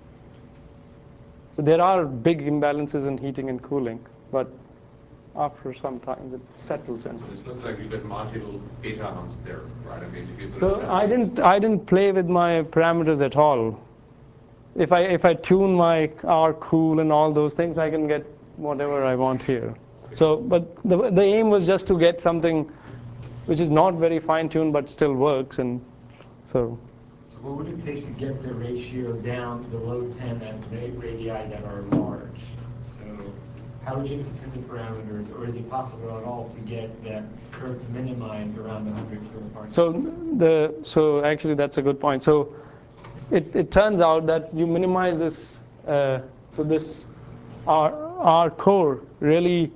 So there are big imbalances in heating and cooling. But after some time, it settles in. So this looks like you get modular beta humps there, right? I mean, if you sort So of I didn't, I didn't play with my parameters at all. If I, if I tune my R cool and all those things, I can get whatever I want here. So, but the, the aim was just to get something which is not very fine-tuned but still works. And so. So what would it take to get the ratio down below ten at radii that are large? So how would you have to tune the parameters, or is it possible at all to get that curve to minimize around the one hundred kiloparsec? So the so actually that's a good point. So it, it turns out that you minimize this. Uh, so this our our core really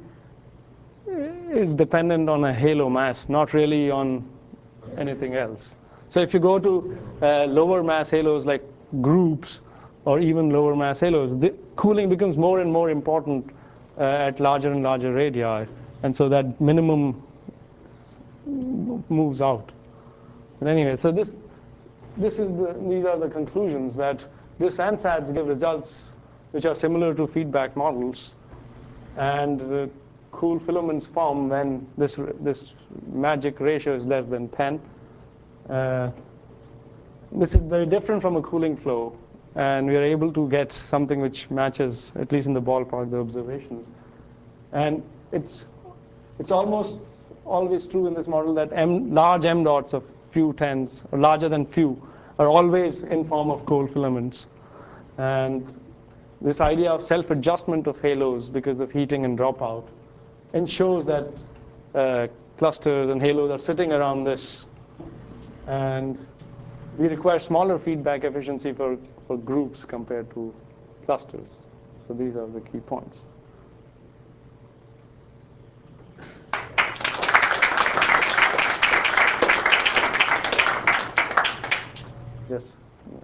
is dependent on a halo mass, not really on anything else. So if you go to uh, lower mass halos like groups, or even lower mass halos, the cooling becomes more and more important uh, at larger and larger radii, and so that minimum moves out. But anyway, so this this is the these are the conclusions that this ANSATs give results which are similar to feedback models, and the cool filaments form when this this magic ratio is less than ten. Uh, this is very different from a cooling flow, and we are able to get something which matches, at least in the ballpark, the observations. And it's it's almost always true in this model that m large m dots of few tens, or larger than few, are always in form of cold filaments. And this idea of self-adjustment of halos because of heating and dropout ensures that uh, clusters and halos are sitting around this. And we require smaller feedback efficiency for, for groups compared to clusters. So these are the key points. Yes.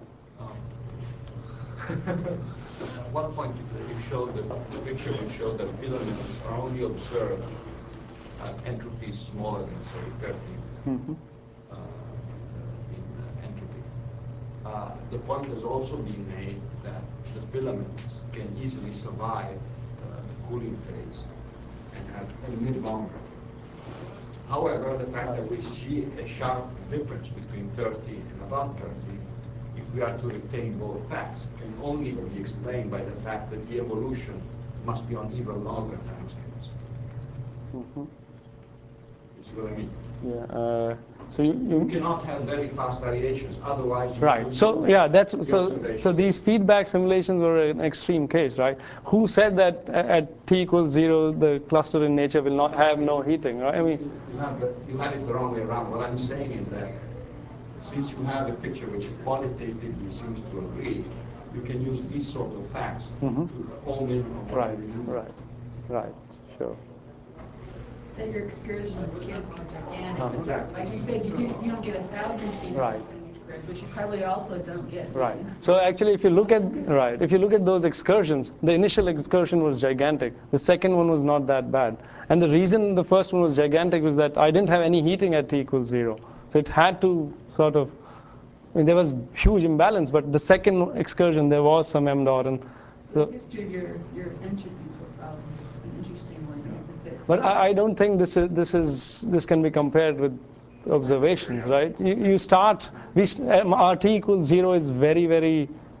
At one point, you showed the picture which showed that filaments are only observed at entropy smaller than, say, thirty Mm-hmm. uh, in uh, entropy. Uh, the point has also been made that the filaments can easily survive uh, the cooling phase and have and live longer. However, the fact that we see a sharp difference between thirty and above thirty, if we are to retain both facts, can only be explained by the fact that the evolution must be on even longer timescales. Mm-hmm. You see what I mean? Yeah. Uh, so you, you, you cannot have very fast variations, otherwise you right. So yeah, that's so. So these feedback simulations were an extreme case, right? Who said that at t equals zero, the cluster in nature will not have no heating, right? I mean, you have the, you have it the wrong way around. What I'm saying is that since you have a picture which qualitatively seems to agree, you can use these sort of facts mm-hmm. to hone in on what right, you do. right, right, sure. That your excursions can't be gigantic. Uh-huh. Exactly. Like you said, you, do, you don't get a thousand feet right. in each grid, but you probably also don't get. Right. So actually, if you look at right, if you look at those excursions, the initial excursion was gigantic. The second one was not that bad. And the reason the first one was gigantic was that I didn't have any heating at t equals zero. So it had to sort of, I mean, there was huge imbalance. But the second excursion, there was some m dot, and so, so the history of your your entropy profiles is an interesting one. It's a bit but I, I don't think this is this is this can be compared with observations, right? You, you start, we, um, R T equals zero is very, very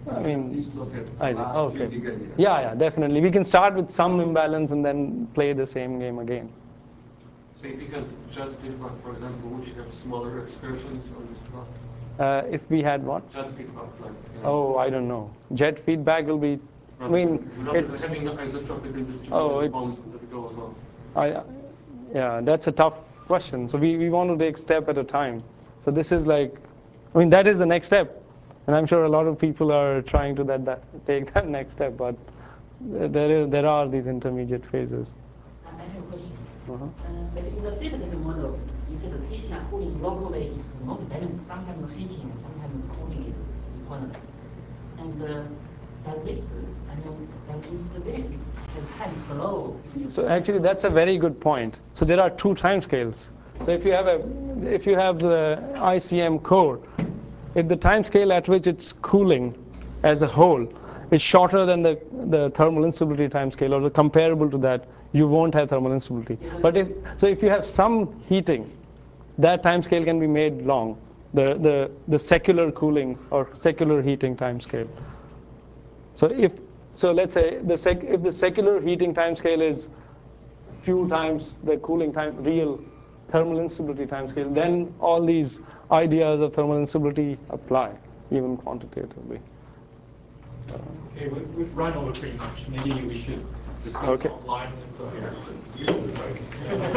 I mean, at least look at I, the last okay. three bigger years. Yeah, yeah, definitely. We can start with some imbalance and then play the same game again. So if you had jet feedback, for example, would you have smaller excursions on this plot? Uh, if we had what? Jet feedback, like. You know, Oh, I don't know. Jet feedback will be. I mean, rather it's, than having an isotropic and distributed oh, it's. bound that goes on. I, yeah, that's a tough question. So we, we want to take step at a time. So this is like, I mean, that is the next step. And I'm sure a lot of people are trying to that, that take that next step, but there is, there are these intermediate phases. I have a question. Uh-huh. Uh, but in the feedback model, you said that heating and cooling locally is not balanced. Sometimes heating, sometimes cooling is equivalent. And uh, does this, I mean, does instability have time flow? So actually, that's a very good point. So there are two time scales. So if you have a, if you have the I C M core, if the time scale at which it's cooling as a whole is shorter than the, the thermal instability time scale or the comparable to that, you won't have thermal instability. But if, so if you have some heating, that time scale can be made long, the, the, the secular cooling or secular heating time scale. So if, so let's say the sec, if the secular heating time scale is few times the cooling time, real thermal instability time scale, then all these ideas of thermal instability apply, even quantitatively. Okay, we- we've run over pretty much. Maybe we should discuss Okay. offline with uh,